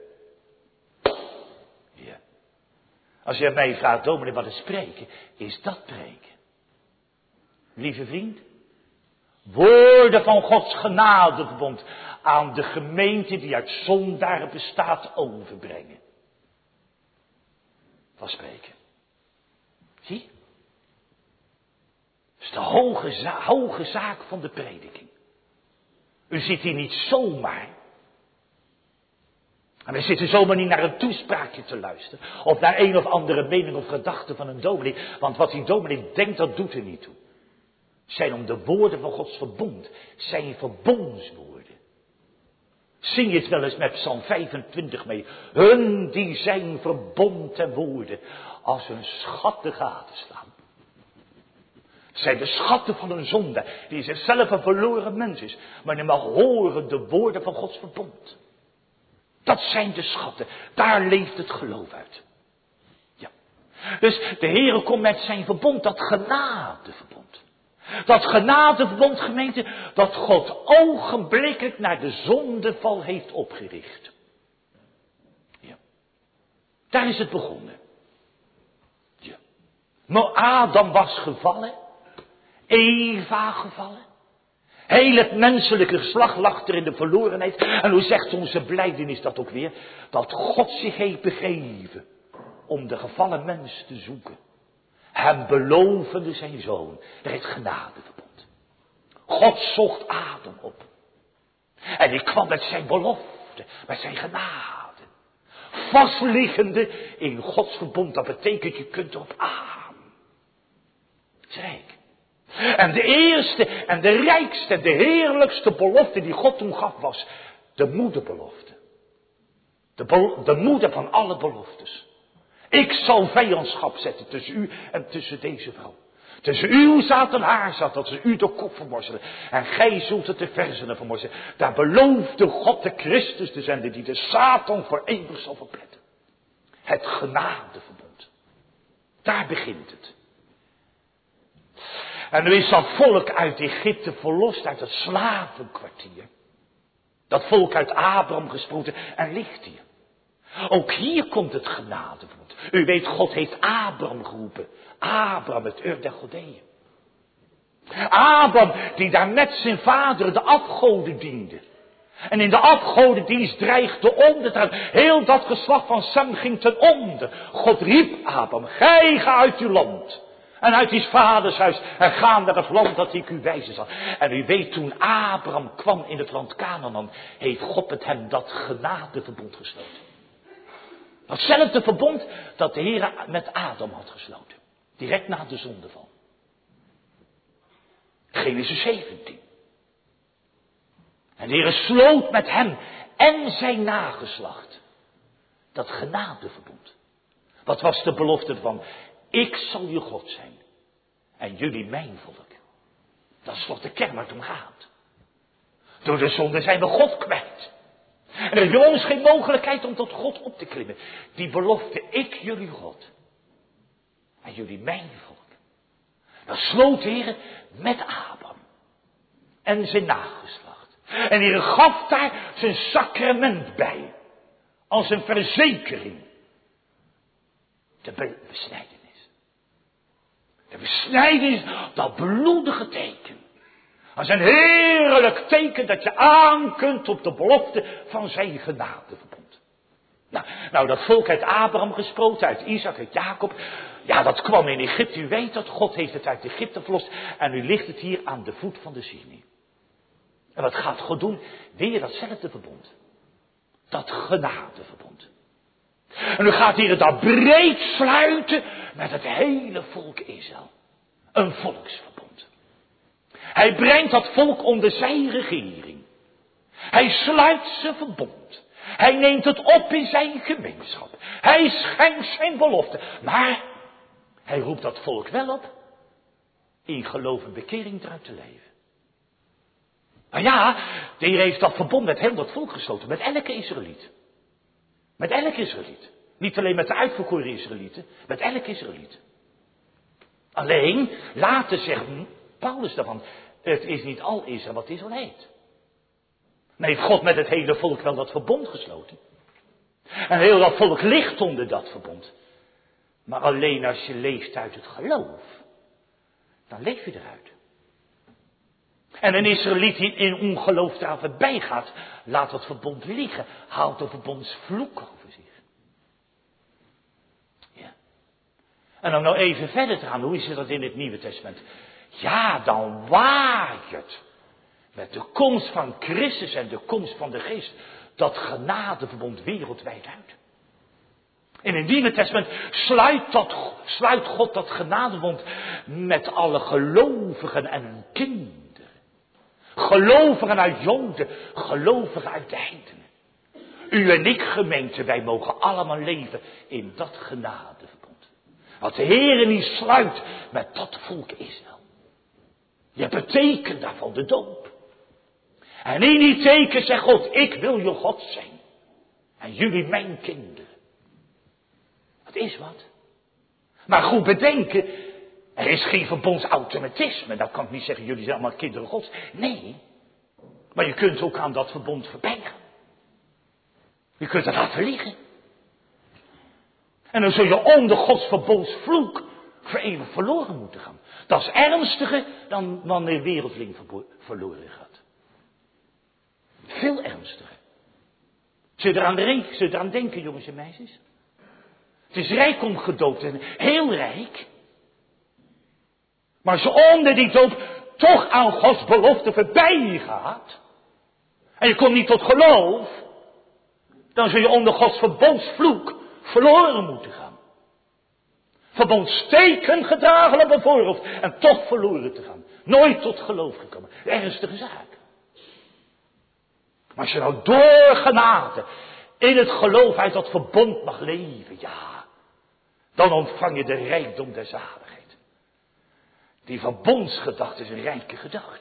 Ja. Als je mij vraagt, dominee, wat is spreken? Is dat preken? Lieve vriend. Woorden van Gods genadeverbond aan de gemeente die uit zondaren bestaat overbrengen. Van spreken. Zie? Dat is de hoge zaak van de prediking. U zit hier niet zomaar. En we zitten zomaar niet naar een toespraakje te luisteren. Of naar een of andere mening of gedachte van een dominee. Want wat die dominee denkt, dat doet er niet toe. Het zijn om de woorden van Gods verbond. Zijn verbondswoorden. Zing je het wel eens met Psalm 25 mee. Hun die zijn verbond en woorden als hun schat te gaten slaan. Het zijn de schatten van een zonde, die zichzelf een verloren mens is, maar die mag horen de woorden van Gods verbond. Dat zijn de schatten, daar leeft het geloof uit. Ja. Dus de Heere komt met zijn verbond, dat genadeverbond. Dat genadeverbond, gemeente, dat God ogenblikkelijk naar de zondeval heeft opgericht. Ja. Daar is het begonnen. Ja. Maar Adam was gevallen. Eva gevallen. Heel het menselijke geslacht lag er in de verlorenheid. En hoe zegt onze blijdenis dat ook weer? Dat God zich heeft begeven om de gevallen mens te zoeken. Hem belovende zijn zoon. Er is genadeverbond. God zocht Adam op. En die kwam met zijn belofte, met zijn genade. Vastliggende in Gods verbond. Dat betekent je kunt erop aan. Dat is rijk. En de eerste en de rijkste en de heerlijkste belofte die God toen gaf was de moederbelofte. De moeder van alle beloftes. Ik zal vijandschap zetten tussen u en tussen deze vrouw. Tussen uw zaad en haar zaad, dat ze u de kop vermorzelen. En gij zult het de verzenen vermorzelen. Daar beloofde God de Christus te zenden die de Satan voor eeuwig zal verpletten. Het genadeverbond. Daar begint het. En nu is dat volk uit Egypte verlost uit het slavenkwartier. Dat volk uit Abraham gesproten en ligt hier. Ook hier komt het genadeverbond. U weet, God heeft Abraham geroepen. Abraham, het Ur der Godeeën. Abraham, die daar met zijn vader de afgoden diende. En in de afgodendienst dreigde onder te gaan. Heel dat geslacht van Sem ging ten onder. God riep Abraham, gij ga uit uw land. En uit uw vaders huis. En ga naar het land dat ik u wijzen zal. En u weet, toen Abraham kwam in het land Kanaan, heeft God met hem dat genadeverbond gesloten. Datzelfde verbond dat de Heer met Adam had gesloten. Direct na de zondeval. Genesis 17. En de Heer sloot met hem en zijn nageslacht dat genadeverbond. Wat was de belofte van? Ik zal je God zijn. En jullie mijn volk. Dat is wat de kern waar het om gaat. Door de zonde zijn we God kwijt. En er is bij ons geen mogelijkheid om tot God op te klimmen. Die belofte, ik jullie God. En jullie mijn volk. Dat sloot de Heer met Abraham. En zijn nageslacht. En de Heer gaf daar zijn sacrament bij. Als een verzekering. De besnijdenis. De besnijdenis, dat bloedige teken. Als een heerlijk teken dat je aan kunt op de belofte van zijn genadeverbond. Nou, dat volk uit Abraham gesproken, uit Isaac, uit Jacob. Ja, dat kwam in Egypte. U weet dat, God heeft het uit Egypte verlost. En nu ligt het hier aan de voet van de Sinai. En wat gaat God doen? Weer datzelfde verbond. Dat genadeverbond. En nu gaat hij het daar breed sluiten met het hele volk Israël. Een volksverbond. Hij brengt dat volk onder zijn regering. Hij sluit zijn verbond. Hij neemt het op in zijn gemeenschap. Hij schenkt zijn belofte. Maar hij roept dat volk wel op in geloof en bekering eruit te leven. Maar ja, de Heer heeft dat verbond met heel dat volk gesloten. Met elke Israëliet. Met elke Israëliet. Niet alleen met de uitverkoren Israëlieten. Met elke Israëliet. Alleen, later zegt Paulus daarvan. Het is niet al Israël wat Israël heet. Maar heeft God met het hele volk wel dat verbond gesloten. En heel dat volk ligt onder dat verbond. Maar alleen als je leeft uit het geloof. Dan leef je eruit. En een Israëliet die in ongeloof daar voorbij gaat. Laat dat verbond liggen. Haalt de verbondsvloek over zich. Ja. En om nou even verder te gaan. Hoe is dat in het Nieuwe Testament? Ja, dan waait het. Met de komst van Christus en de komst van de Geest. Dat genadeverbond wereldwijd uit. In het Nieuwe Testament sluit God dat genadeverbond met alle gelovigen en hun kinderen. Gelovigen uit Joden, gelovigen uit de heidenen. U en ik, gemeente, wij mogen allemaal leven in dat genadeverbond. Wat de Heer niet sluit met dat volk Israël. Je hebt het teken daarvan, de doop. En in die teken zegt God, ik wil je God zijn. En jullie mijn kinderen. Dat is wat. Maar goed bedenken, er is geen verbondsautomatisme. Dat kan ik niet zeggen, jullie zijn allemaal kinderen Gods. Nee, maar je kunt ook aan dat verbond voorbij gaan. Je kunt het laten liggen. En dan zul je onder Gods verbondsvloek voor eeuwig verloren moeten gaan. Dat is ernstiger dan wanneer wereldling verloren gaat. Veel ernstiger. Zul je eraan denken, jongens en meisjes? Het is rijkdom gedoopt en heel rijk. Maar als je onder die doop toch aan Gods belofte voorbij gaat. En je komt niet tot geloof. Dan zul je onder Gods verbondsvloek verloren moeten gaan. Verbondsteken gedragen op een voorhoofd. En toch verloren te gaan. Nooit tot geloof gekomen. Ernstige zaak. Maar als je nou door genade in het geloof uit dat verbond mag leven. Ja. Dan ontvang je de rijkdom der zaligheid. Die verbondsgedachte is een rijke gedachte.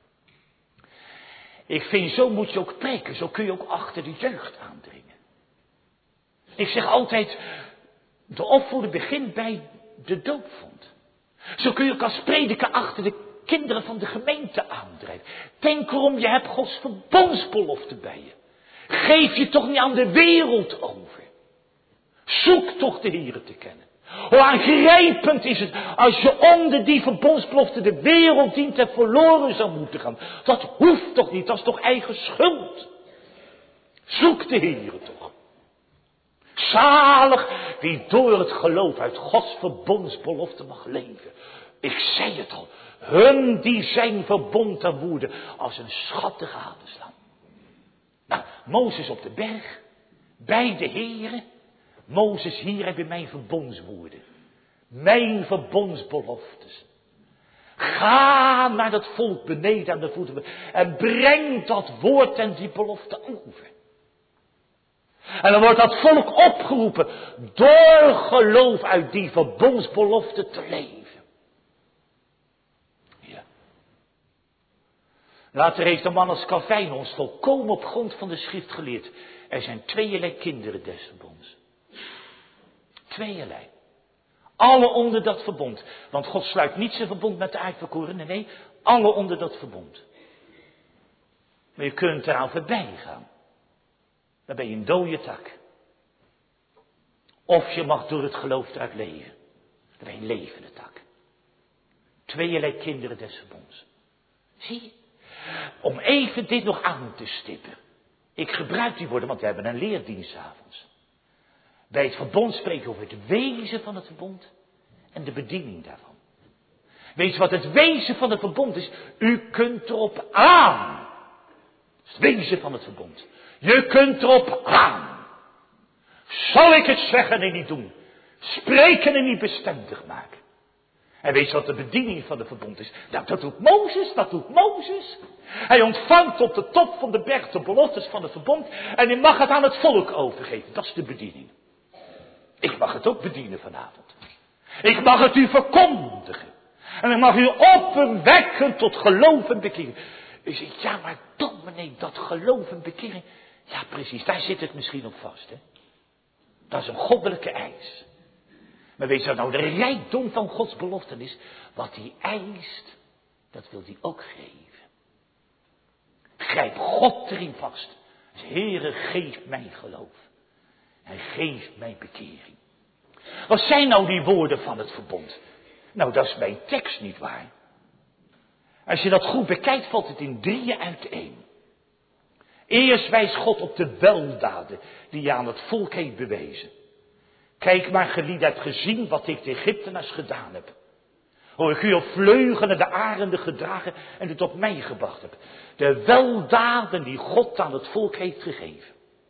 Ik vind, zo moet je ook preken. Zo kun je ook achter de jeugd aandringen. Ik zeg altijd, de opvoeding begint bij de doopvond. Zo kun je ook als prediker achter de kinderen van de gemeente aandrijven. Denk erom, je hebt Gods verbondsbelofte bij je. Geef je toch niet aan de wereld over. Zoek toch de Heere te kennen. Hoe aangrijpend is het als je onder die verbondsbelofte de wereld dient en verloren zou moeten gaan. Dat hoeft toch niet, dat is toch eigen schuld. Zoek de Heere toch. Zalig wie door het geloof uit Gods verbondsbelofte mag leven. Ik zei het al, hun die zijn verbond en woede als een schat te gadeslaan. Nou, Mozes op de berg, bij de Heere. Mozes, hier heb je mijn verbondswoorden. Mijn verbondsbeloftes. Ga naar dat volk beneden aan de voeten en breng dat woord en die belofte over. En dan wordt dat volk opgeroepen door geloof uit die verbondsbelofte te leven. Ja. Later heeft een man als Calvijn ons volkomen op grond van de schrift geleerd. Er zijn tweeërlei kinderen des verbonds. Tweeërlei. Alle onder dat verbond. Want God sluit niet zijn verbond met de uitverkorenen. Nee, alle onder dat verbond. Maar je kunt eraan voorbij gaan. Dan ben je een dode tak. Of je mag door het geloof eruit leven. Dan ben je een levende tak. Tweeërlei kinderen des verbonds. Zie je? Om even dit nog aan te stippen. Ik gebruik die woorden, want we hebben een leerdienst avonds. Bij het verbond spreken we over het wezen van het verbond en de bediening daarvan. Weet je wat het wezen van het verbond is? U kunt erop aan. Dat is het wezen van het verbond. Je kunt erop aan. Zal ik het zeggen en niet doen? Spreken en niet bestendig maken. En weet je wat de bediening van het verbond is? Nou, dat doet Mozes, dat doet Mozes. Hij ontvangt op de top van de berg de beloftes van het verbond en hij mag het aan het volk overgeven. Dat is de bediening. Ik mag het ook bedienen vanavond. Ik mag het u verkondigen. En ik mag u opwekken tot geloof en bekering. U zegt, ja maar dominee, dat geloof en bekering. Ja precies, daar zit het misschien op vast. Hè? Dat is een goddelijke eis. Maar weet je wat nou de rijkdom van Gods beloften is? Wat hij eist, dat wil hij ook geven. Grijp God erin vast. Dus Heere, geef mij geloof. En geef mij bekering. Wat zijn nou die woorden van het verbond? Nou, dat is mijn tekst niet waar. Als je dat goed bekijkt, valt het in 3 uiteen. Eerst wijst God op de weldaden die hij aan het volk heeft bewezen. Kijk maar, gelieden, hebt gezien wat ik de Egyptenaars gedaan heb. Hoe ik u op vleugelen de arenden gedragen en u tot mij gebracht heb. De weldaden die God aan het volk heeft gegeven.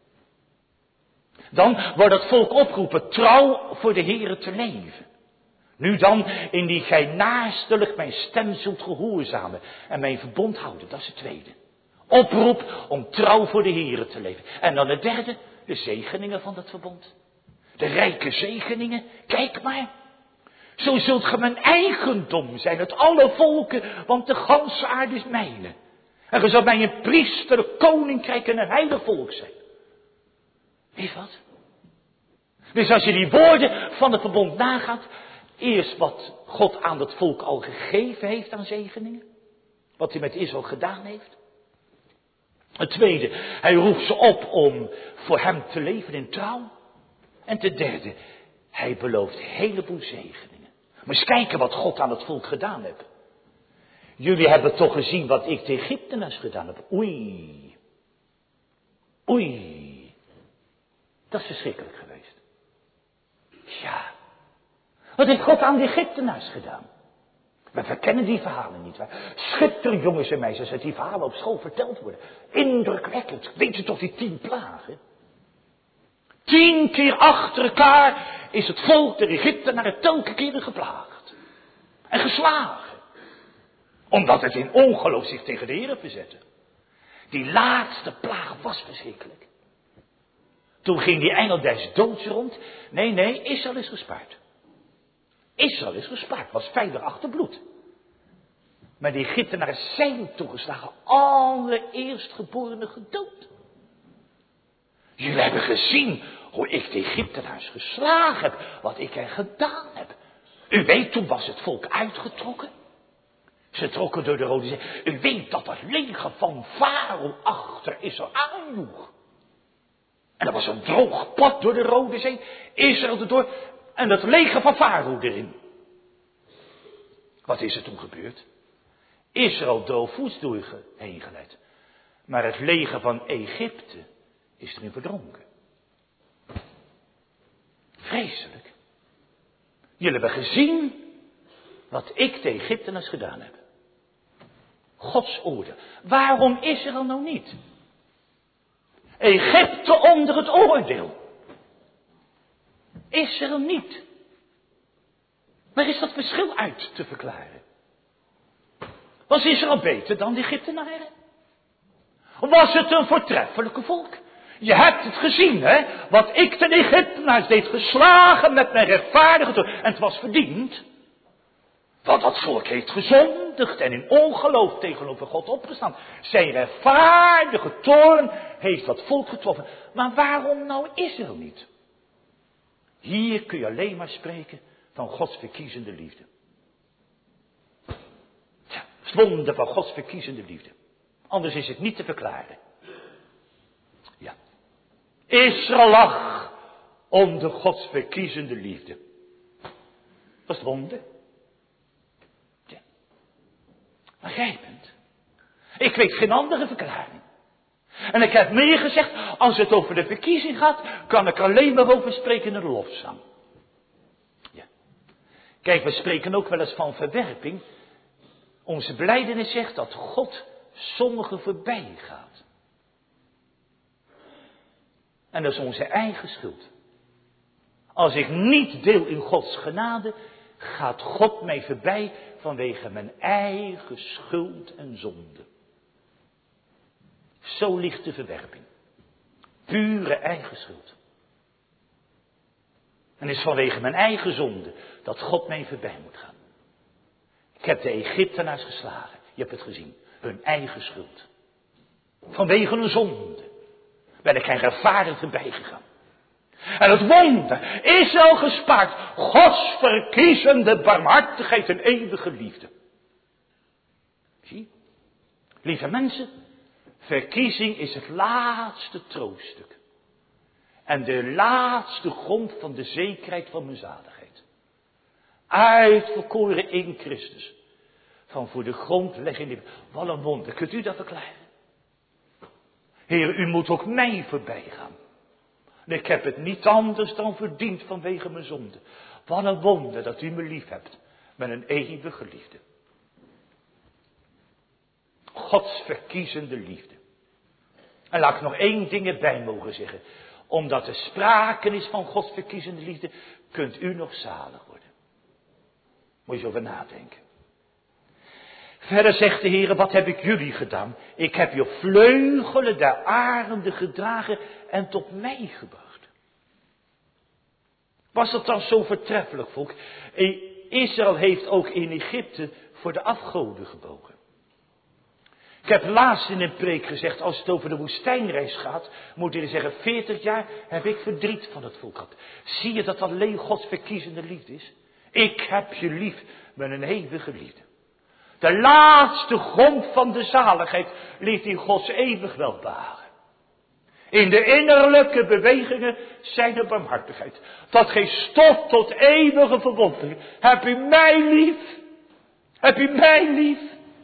Dan wordt het volk opgeroepen trouw voor de Heere te leven. Nu dan, indien gij naarstig mijn stem zult gehoorzamen en mijn verbond houden. Dat is het tweede. Oproep om trouw voor de Heere te leven. En dan het derde, de zegeningen van dat verbond. De rijke zegeningen, kijk maar. Zo zult ge mijn eigendom zijn, het alle volken, want de ganse aarde is mijne. En ge zult mij een priester, een koninkrijk en een heilig volk zijn. Weet je wat? Dus als je die woorden van het verbond nagaat, eerst wat God aan het volk al gegeven heeft aan zegeningen. Wat hij met Israël gedaan heeft. Het tweede, hij roept ze op om voor hem te leven in trouw. En ten derde, hij belooft een heleboel zegeningen. Maar eens kijken wat God aan het volk gedaan heeft. Jullie hebben toch gezien wat ik de Egyptenaren gedaan heb. Oei. Oei. Dat is verschrikkelijk geweest. Ja. Wat heeft God aan de Egyptenaars gedaan? We verkennen die verhalen niet. Schitterend, jongens en meisjes, dat die verhalen op school verteld worden. Indrukwekkend. Weet je toch die 10 plagen? 10 keer achter elkaar is het volk der Egyptenaren telkens keren geplaagd. En geslagen. Omdat het in ongeloof zich tegen de Heer verzette. Die laatste plaag was verschrikkelijk. Toen ging die engel des doods rond. Nee, Israël is gespaard. Israël is gespaard, was veilig achter bloed. Maar de Egyptenaren zijn toegeslagen, alle eerstgeborenen gedood. Jullie hebben gezien hoe ik de Egyptenaars geslagen heb, wat ik er gedaan heb. U weet, toen was het volk uitgetrokken. Ze trokken door de Rode Zee. U weet dat het leger van Farao achter Israël aanjoeg. En er was een droog pad door de Rode Zee. Israël erdoor en het leger van Farao erin. Wat is er toen gebeurd? Israël doofvoets doorheen geleid. Maar het leger van Egypte is erin verdronken. Vreselijk. Jullie hebben gezien wat ik de Egyptenars gedaan heb. Gods oordeel. Waarom Israël nou niet? Egypte onder het oordeel. Israël niet. Waar is dat verschil uit te verklaren? Was Israël beter dan de Egyptenaren? Was het een voortreffelijke volk? Je hebt het gezien, hè? Wat ik de Egyptenaars deed, geslagen met mijn rechtvaardige toorn. En het was verdiend. Want dat volk heeft gezondigd en in ongeloof tegenover God opgestaan. Zijn rechtvaardige toorn heeft dat volk getroffen. Maar waarom nou Israël niet? Hier kun je alleen maar spreken van Gods verkiezende liefde. Ja, het wonder van Gods verkiezende liefde. Anders is het niet te verklaren. Ja. Israël lag onder Gods verkiezende liefde. Dat is het wonder. Ja. Begrijpend. Ik weet geen andere verklaring. En ik heb meer gezegd, als het over de verkiezing gaat, kan ik alleen maar over spreken in de lofzang. Ja. Kijk, we spreken ook wel eens van verwerping. Onze belijdenis zegt dat God sommigen voorbij gaat. En dat is onze eigen schuld. Als ik niet deel in Gods genade, gaat God mij voorbij vanwege mijn eigen schuld en zonde. Zo ligt de verwerping. Pure eigen schuld. En het is vanwege mijn eigen zonde dat God mij voorbij moet gaan. Ik heb de Egyptenaars geslagen. Je hebt het gezien. Hun eigen schuld. Vanwege hun zonde ben ik geen rechtvaardig voorbij gegaan. En het wonder is al gespaard. Gods verkiezende barmhartigheid en eeuwige liefde. Zie? Lieve mensen. Verkiezing is het laatste trooststuk. En de laatste grond van de zekerheid van mijn zaligheid. Uitverkoren in Christus. Van voor de grond leggen. Wat een wonder. Kunt u dat verklaren? Heer, u moet ook mij voorbij gaan. En ik heb het niet anders dan verdiend vanwege mijn zonde. Wat een wonder dat u me lief hebt. Met een eeuwige liefde. Gods verkiezende liefde. En laat ik nog 1 ding erbij mogen zeggen. Omdat er sprake is van Gods verkiezende liefde, kunt u nog zalig worden. Moet je zo over nadenken. Verder zegt de Heer, wat heb ik jullie gedaan? Ik heb je vleugelen der arenden gedragen en tot mij gebracht. Was dat dan zo vertreffelijk, volk? Israël heeft ook in Egypte voor de afgoden gebogen. Ik heb laatst in een preek gezegd, als het over de woestijnreis gaat, moet je zeggen, 40 jaar heb ik verdriet van het volk gehad. Zie je dat alleen Gods verkiezende liefde is? Ik heb je lief met een eeuwige liefde. De laatste grond van de zaligheid ligt in Gods eeuwig welbehagen. In de innerlijke bewegingen zijn de barmhartigheid. Dat geeft stof tot eeuwige verwondering. Heb u mij lief? Heb u mij lief?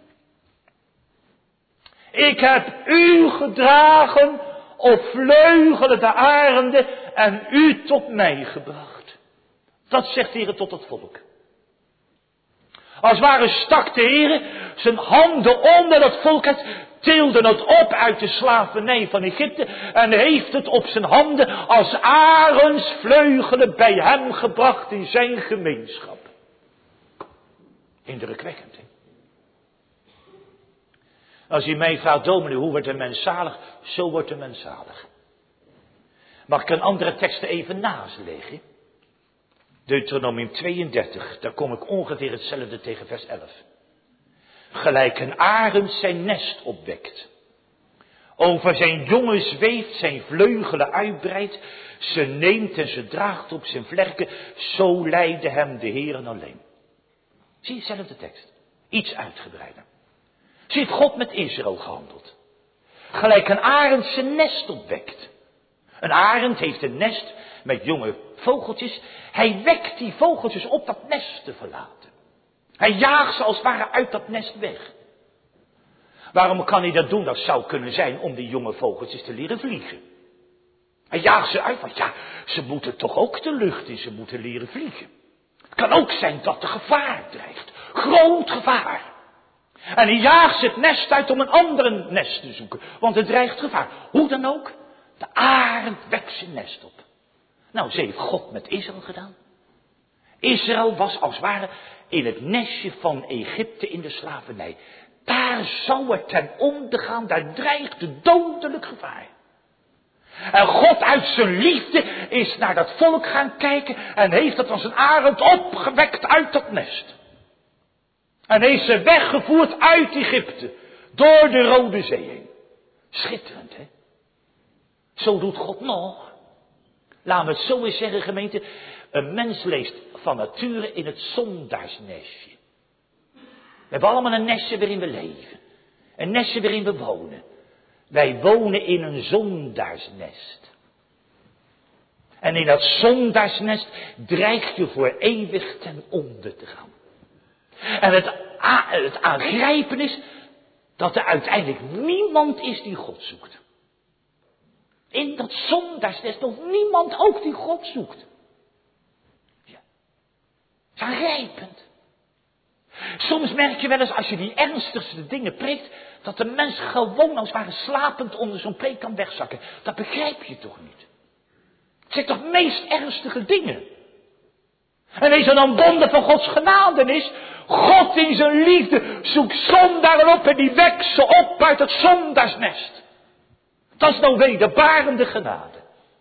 Ik heb u gedragen op vleugelen de arenden en u tot mij gebracht. Dat zegt de Heer tot het volk. Als het ware stak de Heer zijn handen onder het volk uit, tilde het op uit de slavernij van Egypte en heeft het op zijn handen als arendsvleugelen bij hem gebracht in zijn gemeenschap. Indrukwekkend, hè? Als je mij vraagt, dominee, hoe wordt een mens zalig? Zo wordt een mens zalig. Mag ik een andere tekst even naast leggen? Deuteronomium 32, daar kom ik ongeveer hetzelfde tegen vers 11. Gelijk een arend zijn nest opwekt. Over zijn jongen zweeft, zijn vleugelen uitbreidt. Ze neemt en ze draagt op zijn vlerken. Zo leidde hem de Heeren alleen. Zie je dezelfde tekst. Iets uitgebreider. Zie heeft God met Israël gehandeld. Gelijk een arend zijn nest opwekt. Een arend heeft een nest met jonge vogeltjes. Hij wekt die vogeltjes op dat nest te verlaten. Hij jaagt ze als het ware uit dat nest weg. Waarom kan hij dat doen? Dat zou kunnen zijn om die jonge vogeltjes te leren vliegen. Hij jaagt ze uit, want ja, ze moeten toch ook de lucht in, ze moeten leren vliegen. Het kan ook zijn dat er gevaar dreigt. Groot gevaar. En hij jaagt ze het nest uit om een ander nest te zoeken. Want er dreigt gevaar. Hoe dan ook, de arend wekt zijn nest op. Nou, ze heeft God met Israël gedaan. Israël was als het ware in het nestje van Egypte in de slavernij. Daar zou het ten onder gaan, daar dreigt de dodelijk gevaar. En God uit zijn liefde is naar dat volk gaan kijken en heeft het als een arend opgewekt uit dat nest. En heeft ze weggevoerd uit Egypte, door de Rode Zee heen. Schitterend, hè? Zo doet God nog. Laten we het zo eens zeggen, gemeente. Een mens leeft van nature in het zondaarsnestje. We hebben allemaal een nestje waarin we leven. Een nestje waarin we wonen. Wij wonen in een zondaarsnest. En in dat zondaarsnest dreig je voor eeuwig ten onder te gaan. En het aangrijpen is dat er uiteindelijk niemand is die God zoekt. In dat zondaarsnest nog niemand ook die God zoekt. Ja. Het is aangrijpend. Soms merk je wel eens als je die ernstigste dingen preekt, dat de mens gewoon als het ware slapend onder zo'n preek kan wegzakken. Dat begrijp je toch niet. Het zijn toch meest ernstige dingen. En wees er dan bonden van Gods genade is. God in zijn liefde zoekt zondaren op en die wekt ze op uit het zondaarsnest. Dat is nou wederbarende genade.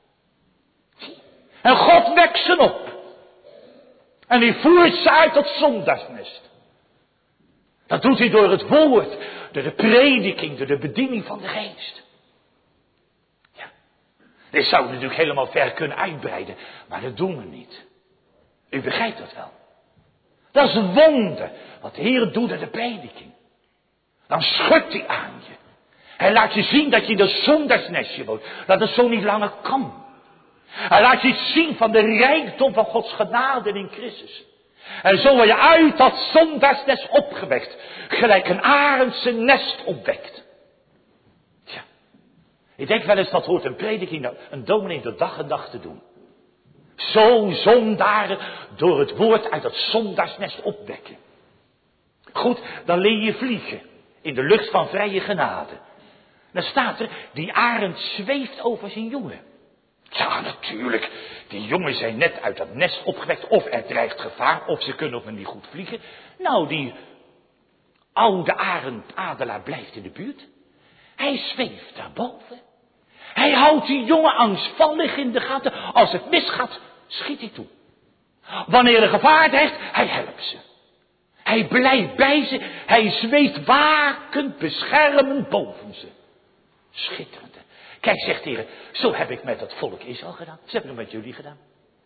En God wekt ze op. En die voert ze uit dat zondaarsnest. Dat doet hij door het woord, door de prediking, door de bediening van de geest. Ja. Dit zou natuurlijk helemaal ver kunnen uitbreiden, maar dat doen we niet. U begrijpt dat wel. Dat is een wonder wat de Heer doet door de prediking. Dan schudt hij aan je. Hij laat je zien dat je in dat zondaarsnestje woont. Dat het zo niet langer kan. Hij laat je iets zien van de rijkdom van Gods genade in Christus. En zo word je uit dat zondaarsnest opgewekt. Gelijk een arend zijn nest opwekt. Tja. Ik denk wel eens dat hoort een prediking, een dominee de dag en nacht te doen. Zo zondaren door het woord uit dat zondaarsnest opwekken. Goed, dan leer je vliegen. In de lucht van vrije genade. Dan staat er, die arend zweeft over zijn jongen. Ja, natuurlijk. Die jongen zijn net uit dat nest opgewekt. Of er dreigt gevaar, of ze kunnen nog niet goed vliegen. Nou, die oude adelaar blijft in de buurt. Hij zweeft daarboven. Hij houdt die jongen angstvallig in de gaten. Als het misgaat, schiet hij toe. Wanneer er gevaar dreigt, hij helpt ze. Hij blijft bij ze. Hij zweeft wakend, beschermend boven ze. Schitterend. Kijk, zegt de Heer, zo heb ik met het volk Israël gedaan. Zo heb ik het met jullie gedaan.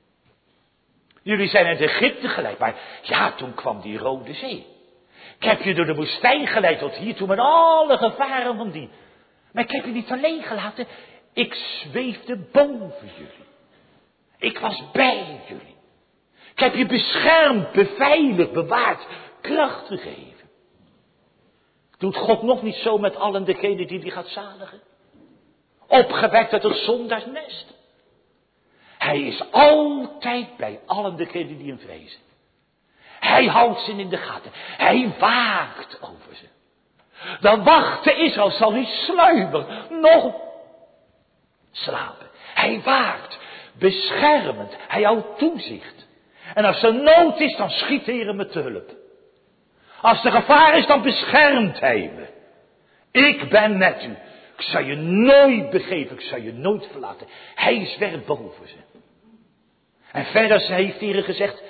Jullie zijn uit Egypte geleid, maar ja, toen kwam die Rode Zee. Ik heb je door de woestijn geleid tot hier toe met alle gevaren van die. Maar ik heb je niet alleen gelaten. Ik zweefde boven jullie. Ik was bij jullie. Ik heb je beschermd, beveiligd, bewaard, kracht gegeven. Doet God nog niet zo met allen degenen die gaat zaligen? Opgewekt uit het zondaarsnest. Hij is altijd bij allen degenen die hem vrezen. Hij houdt ze in de gaten. Hij waakt over ze. Dan wachten Israël zal niet sluimeren, nog slapen. Hij waakt, beschermend. Hij houdt toezicht. En als er nood is, dan schiet de Heer me te hulp. Als er gevaar is, dan beschermt hij me. Ik ben met u. Ik zal je nooit begeven, ik zal je nooit verlaten. Hij zwerft boven ze. En verder heeft de Heer gezegd,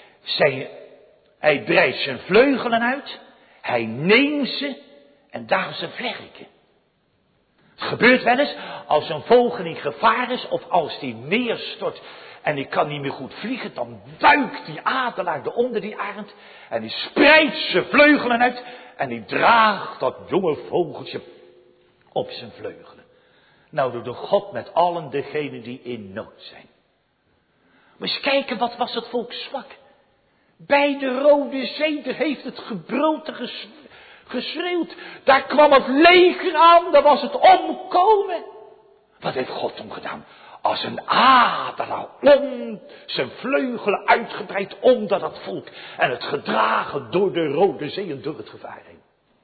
hij breidt zijn vleugelen uit, hij neemt ze en daar zijn vlerken. Het gebeurt wel eens, als een vogel in gevaar is of als die neerstort en die kan niet meer goed vliegen, dan duikt die adelaar onder die arend en die spreidt zijn vleugelen uit en die draagt dat jonge vogeltje op zijn vleugelen. Nou doet God met allen degenen die in nood zijn. Maar eens kijken, wat was het volk zwak. Bij de Rode Zee, daar heeft het gebruld en geschreeuwd. Daar kwam het leger aan, daar was het omkomen. Wat heeft God toen gedaan? Als een adelaar om zijn vleugelen uitgebreid onder dat volk. En het gedragen door de Rode Zee en door het gevaar heen.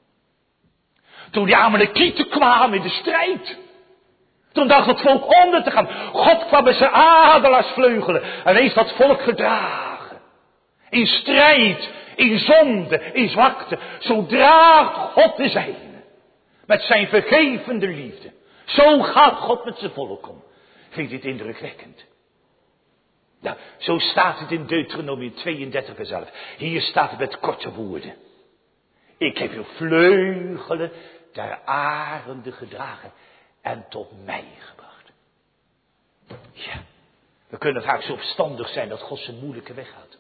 Toen die Amalekieten kwamen in de strijd. Toen dacht het volk onder te gaan. God kwam met zijn adelaarsvleugelen en heeft dat volk gedragen. In strijd, in zonde, in zwakte. Zo draagt God de zijne. Met zijn vergevende liefde. Zo gaat God met zijn volk om. Vind je dit indrukwekkend? Nou, zo staat het in Deuteronomium 32 vers 11. Hier staat het met korte woorden. Ik heb uw vleugelen der arenden gedragen en tot mij gebracht. Ja, we kunnen vaak zo opstandig zijn dat God zijn moeilijke weg gaat.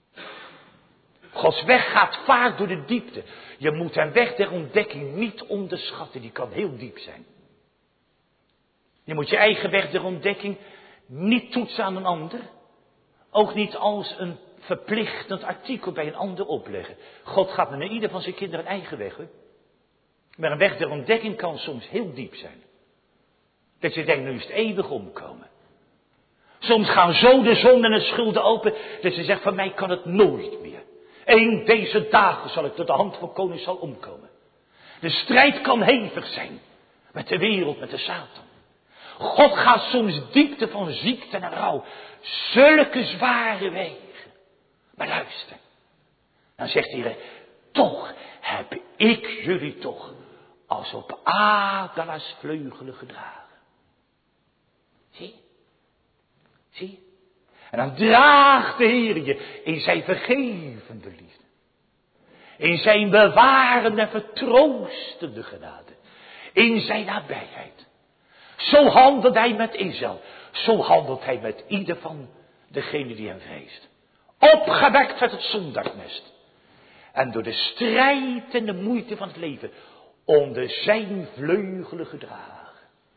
Gods weg gaat vaak door de diepte. Je moet een weg der ontdekking niet onderschatten, die kan heel diep zijn. Je moet je eigen weg der ontdekking niet toetsen aan een ander. Ook niet als een verplichtend artikel bij een ander opleggen. God gaat met ieder van zijn kinderen een eigen weg. Hoor. Maar een weg der ontdekking kan soms heel diep zijn. Dat je denkt, nu is het eeuwig omkomen. Soms gaan zo de zonde en de schulden open, dat je zegt, van mij kan het nooit meer. Eén deze dagen zal ik door de hand van koning zal omkomen. De strijd kan hevig zijn. Met de wereld, met de Satan. God gaat soms diepte van ziekte en rouw. Zulke zware wegen. Maar luister. Dan zegt hij, toch heb ik jullie toch als op adelaarsvleugelen gedragen. Zie? Zie? En dan draagt de Heer je in zijn vergevende liefde. In zijn bewarende en vertroostende genade. In zijn nabijheid. Zo handelt hij met Israël. Zo handelt hij met ieder van degenen die hem vreest. Opgewekt uit het zondagsnest. En door de strijd en de moeite van het leven onder zijn vleugelen gedragen.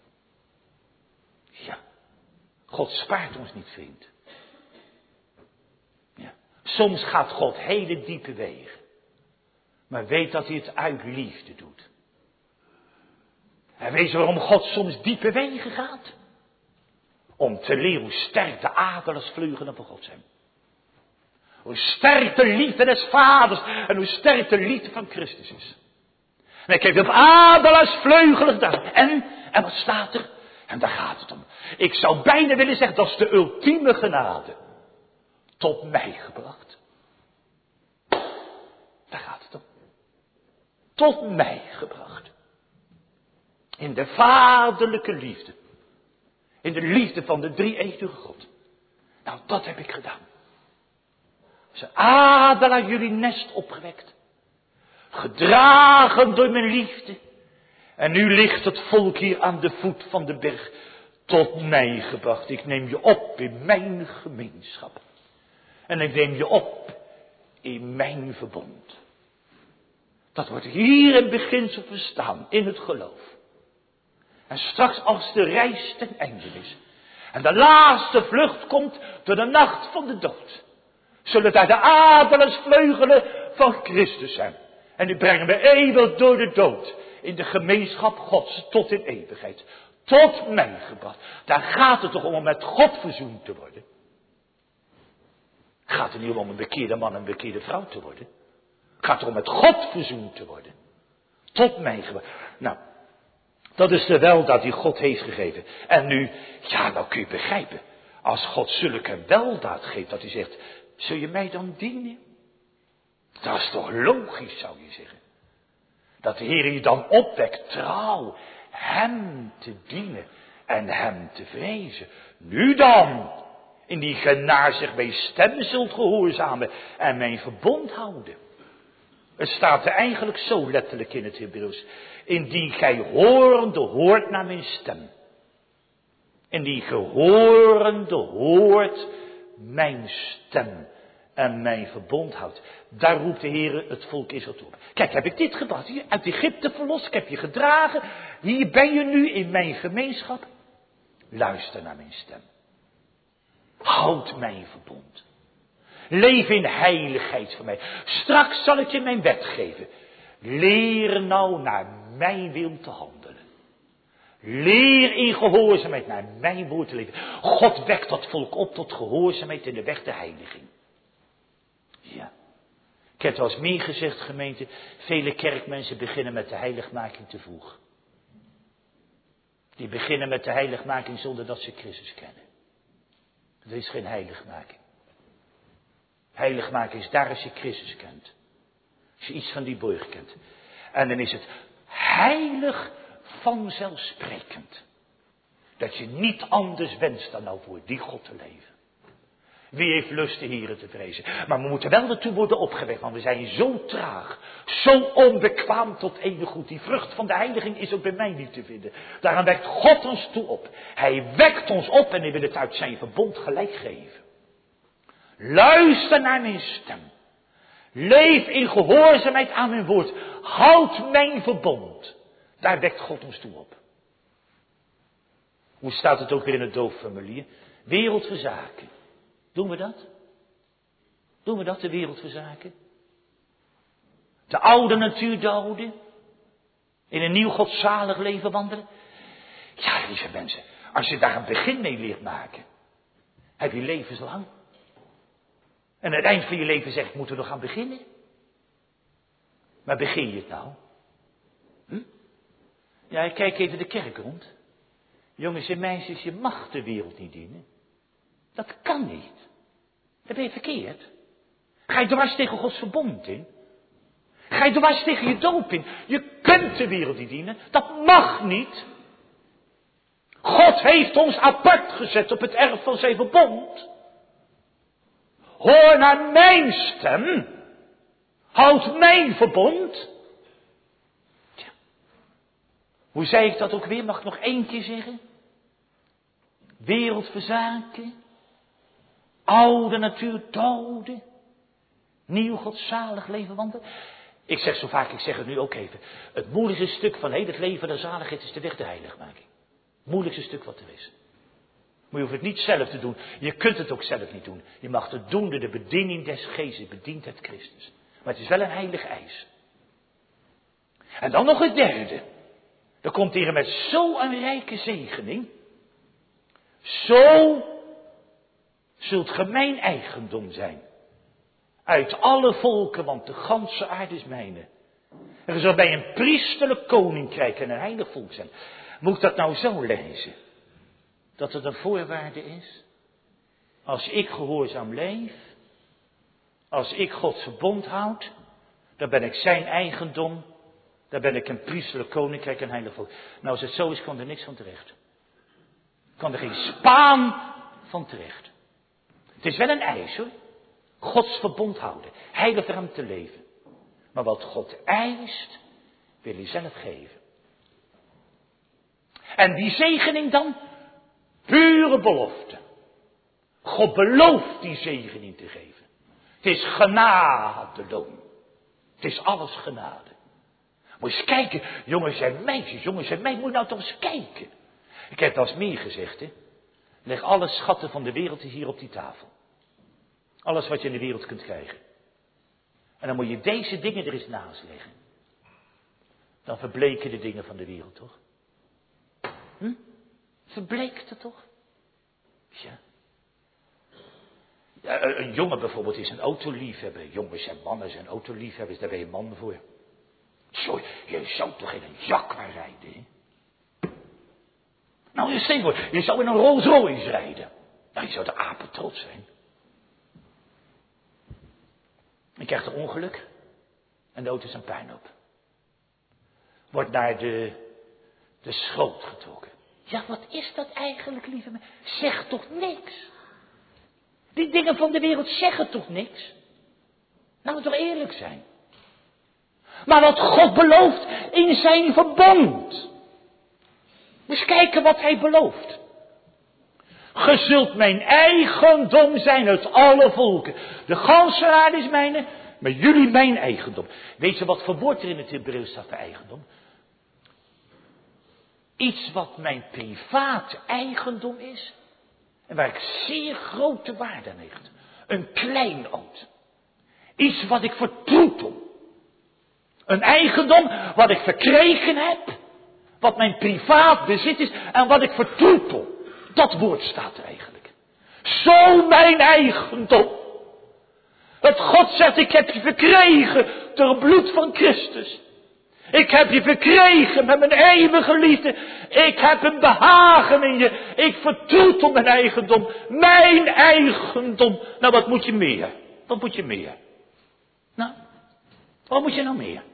Ja, God spaart ons niet, vriend. Ja. Soms gaat God hele diepe wegen. Maar weet dat hij het uit liefde doet. En weet je waarom God soms diepe wegen gaat? Om te leren hoe sterk de adelaarsvleugelen van God zijn. Hoe sterk de liefde des vaders en hoe sterk de liefde van Christus is. En ik heb op adelaarsvleugelen gedaan. En wat staat er? En daar gaat het om. Ik zou bijna willen zeggen, dat is de ultieme genade. Tot mij gebracht. Daar gaat het om. Tot mij gebracht. In de vaderlijke liefde. In de liefde van de drie-enige God. Nou, dat heb ik gedaan. Zijn adelaar jullie nest opgewekt. Gedragen door mijn liefde. En nu ligt het volk hier aan de voet van de berg. Tot mij gebracht. Ik neem je op in mijn gemeenschap. En ik neem je op in mijn verbond. Dat wordt hier in beginsel verstaan. In het geloof. En straks als de reis ten einde is. En de laatste vlucht komt door de nacht van de dood. Zullen daar de adelersvleugelen van Christus zijn. En die brengen we eeuwig door de dood. In de gemeenschap Gods tot in eeuwigheid. Tot mij gebracht. Daar gaat het toch om met God verzoend te worden. Het gaat er niet om een bekeerde man en een bekeerde vrouw te worden. Het gaat erom met God verzoend te worden. Tot mij gebracht. Nou, dat is de weldaad die God heeft gegeven. En nu, ja, nou kun je begrijpen. Als God zulke weldaad geeft, dat hij zegt, zul je mij dan dienen? Dat is toch logisch, zou je zeggen. Dat de Heer je dan opwekt, trouw, hem te dienen en hem te vrezen. Nu dan, in die ge naar zich bij stem zult gehoorzamen en mijn verbond houden. Het staat er eigenlijk zo letterlijk in het Hebreeuws. Indien gij horende hoort naar mijn stem. Indien gij horende hoort mijn stem en mijn verbond houdt. Daar roept de Heer het volk Israël toe. Kijk, heb ik dit gebracht. Hier uit Egypte verlost. Ik heb je gedragen. Hier ben je nu in mijn gemeenschap. Luister naar mijn stem. Houd mijn verbond. Leef in heiligheid van mij. Straks zal ik je mijn wet geven. Leer nou naar mijn wil te handelen. Leer in gehoorzaamheid naar mijn woord te leven. God wekt dat volk op tot gehoorzaamheid in de weg der heiliging. Ja. Ik heb het wel eens meer gezegd, gemeente. Vele kerkmensen beginnen met de heiligmaking te vroeg. Die beginnen met de heiligmaking zonder dat ze Christus kennen. Dat is geen heiligmaking. Heiligmaking is daar als je Christus kent. Als je iets van die borg kent. En dan is het heilig vanzelfsprekend. Dat je niet anders wenst dan nou voor die God te leven. Wie heeft lust de Here te vrezen? Maar we moeten wel ertoe worden opgewekt. Want we zijn zo traag. Zo onbekwaam tot enig goed. Die vrucht van de heiliging is ook bij mij niet te vinden. Daarom wekt God ons toe op. Hij wekt ons op en hij wil het uit zijn verbond gelijk geven. Luister naar mijn stem. Leef in gehoorzaamheid aan mijn woord. Houd mijn verbond. Daar wekt God ons toe op. Hoe staat het ook weer in het doopformulier? Wereldverzaken. Doen we dat? Doen we dat, de wereldverzaken? De oude natuur doden? In een nieuw godzalig leven wandelen? Ja, lieve mensen, als je daar een begin mee leert maken, heb je levenslang. En aan het eind van je leven zegt, moeten we gaan beginnen? Maar begin je het nou? Ja, ik kijk even de kerk rond. Jongens en meisjes, je mag de wereld niet dienen. Dat kan niet. Dat ben je verkeerd. Ga je dwars tegen Gods verbond in? Ga je dwars tegen je doop in? Je kunt de wereld niet dienen. Dat mag niet. God heeft ons apart gezet op het erf van zijn verbond. Hoor naar mijn stem. Houd mijn verbond. Tja. Hoe zei ik dat ook weer? Mag ik nog 1 keer zeggen? Wereldverzaken. Oude natuur doden. Nieuw godzalig leven wandelen. Ik zeg zo vaak, ik zeg het nu ook even. Het moeilijkste stuk van heel het leven der zaligheid is de weg der heiligmaking. Het moeilijkste stuk wat er is. Maar je hoeft het niet zelf te doen. Je kunt het ook zelf niet doen. Je mag het doen door de bediening des Geestes. Bedient het Christus. Maar het is wel een heilige eis. En dan nog het derde. Dan komt hier met zo'n rijke zegening. Zo zult ge mijn eigendom zijn. Uit alle volken, want de ganse aarde is mijne. Er zal bij een priesterlijk koninkrijk en een heilig volk zijn. Moet ik dat nou zo lezen? Dat het een voorwaarde is? Als ik gehoorzaam leef, als ik Gods verbond houd, dan ben ik zijn eigendom, dan ben ik een priesterlijk koninkrijk en heilig volk. Nou, als het zo is, kan er niks van terecht. Kan er geen spaan van terecht. Het is wel een eis hoor. Gods verbond houden. Heilig voor hem te leven. Maar wat God eist, wil hij zelf geven. En die zegening dan? Pure belofte. God belooft die zegening te geven. Het is genadeloon. Het is alles genade. Moet je eens kijken, jongens en meisjes, moet je nou toch eens kijken. Ik heb wel eens meer gezegd, hè. Leg alle schatten van de wereld hier op die tafel. Alles wat je in de wereld kunt krijgen. En dan moet je deze dingen er eens naast leggen. Dan verbleken de dingen van de wereld, toch? Verbleekt het toch? Ja. Ja, een jongen bijvoorbeeld is een autoliefhebber. Jongens en mannen zijn autoliefhebbers, daar ben je man voor. Zo, je zou toch in een Jaguar rijden, hè? Nou, stel je voor, je zou in een Rolls Royce rijden. Nou, je zou de apen trots zijn. Je krijgt een ongeluk en de auto is een puinhoop. Wordt naar de schoot getrokken. Ja, wat is dat eigenlijk, lieve mensen? Zeg toch niks? Die dingen van de wereld zeggen toch niks? Laten we toch eerlijk zijn. Maar wat God belooft in zijn verbond. Dus kijken wat hij belooft. Ge zult mijn eigendom zijn uit alle volken. De ganse aarde is mijne, maar jullie mijn eigendom. Weet je wat voor woord er in het Hebreeuws staat voor eigendom? Iets wat mijn privaat eigendom is. En waar ik zeer grote waarde aan hecht. Een kleinood. Iets wat ik vertroetel. Een eigendom wat ik verkregen heb. Wat mijn privaat bezit is en wat ik vertroetel. Dat woord staat er eigenlijk. Zo mijn eigendom. Dat God zegt, ik heb je verkregen door het bloed van Christus. Ik heb je verkregen met mijn eeuwige liefde. Ik heb een behagen in je. Ik vertroetel mijn eigendom. Mijn eigendom. Nou, wat moet je meer? Wat moet je meer? Nou, wat moet je nou meer?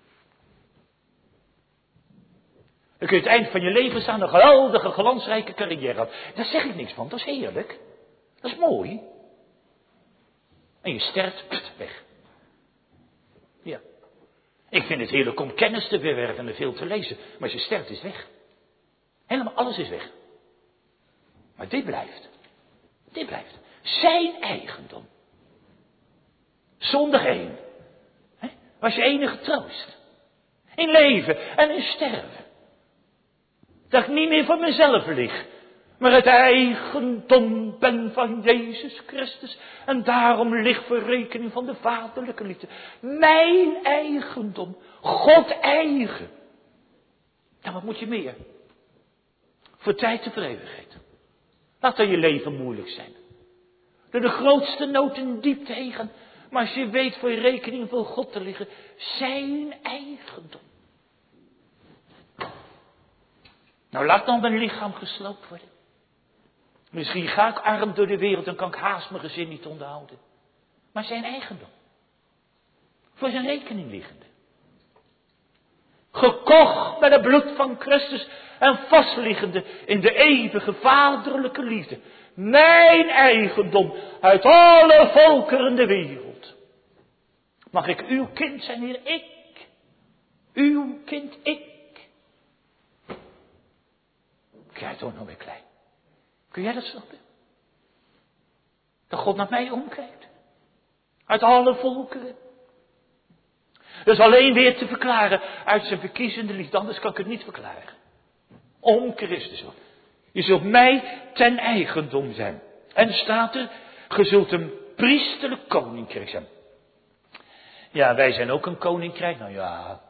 Dan kun je het eind van je leven staan, een geweldige, glansrijke carrière had. Daar zeg ik niks van, dat is heerlijk. Dat is mooi. En je sterft, weg. Ja. Ik vind het heerlijk om kennis te verwerven en veel te lezen. Maar als je sterft, is het weg. Helemaal alles is weg. Maar dit blijft. Dit blijft. Zijn eigendom. Zonder één. Was je enige troost. In leven en in sterven. Dat ik niet meer voor mezelf lig. Maar het eigendom ben van Jezus Christus. En daarom ligt voor rekening van de vaderlijke liefde. Mijn eigendom. God eigen. Nou, wat moet je meer? Voor tijd en voor eeuwigheid. Laat dan je leven moeilijk zijn. Door de grootste nood en diepte heen gaan. Maar als je weet voor je rekening van God te liggen. Zijn eigendom. Nou, laat dan mijn lichaam gesloopt worden. Misschien ga ik arm door de wereld en kan ik haast mijn gezin niet onderhouden. Maar zijn eigendom. Voor zijn rekening liggende. Gekocht met het bloed van Christus en vastliggende in de eeuwige vaderlijke liefde. Mijn eigendom uit alle volkeren de wereld. Mag ik uw kind zijn, Heer? Ik. Uw kind, ik. Jij toch nog weer klein. Kun jij dat snappen? Dat God naar mij omkijkt. Uit alle volkeren. Dat is alleen weer te verklaren uit zijn verkiezende liefde. Anders kan ik het niet verklaren. Om Christus. Je zult mij ten eigendom zijn. En staat er, ge zult een priesterlijk koninkrijk zijn. Ja, wij zijn ook een koninkrijk. Nou ja,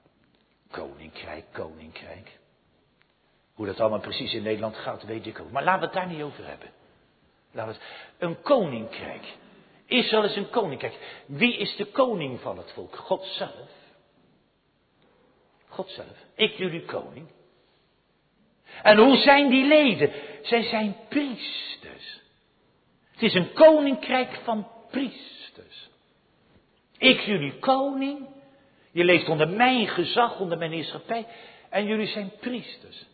koninkrijk. Hoe dat allemaal precies in Nederland gaat, weet ik ook. Maar laten we het daar niet over hebben. Een koninkrijk. Israël is een koninkrijk. Wie is de koning van het volk? God zelf. God zelf. Ik jullie koning. En hoe zijn die leden? Zij zijn priesters. Het is een koninkrijk van priesters. Ik jullie koning. Je leeft onder mijn gezag, onder mijn heerschappij. En jullie zijn priesters.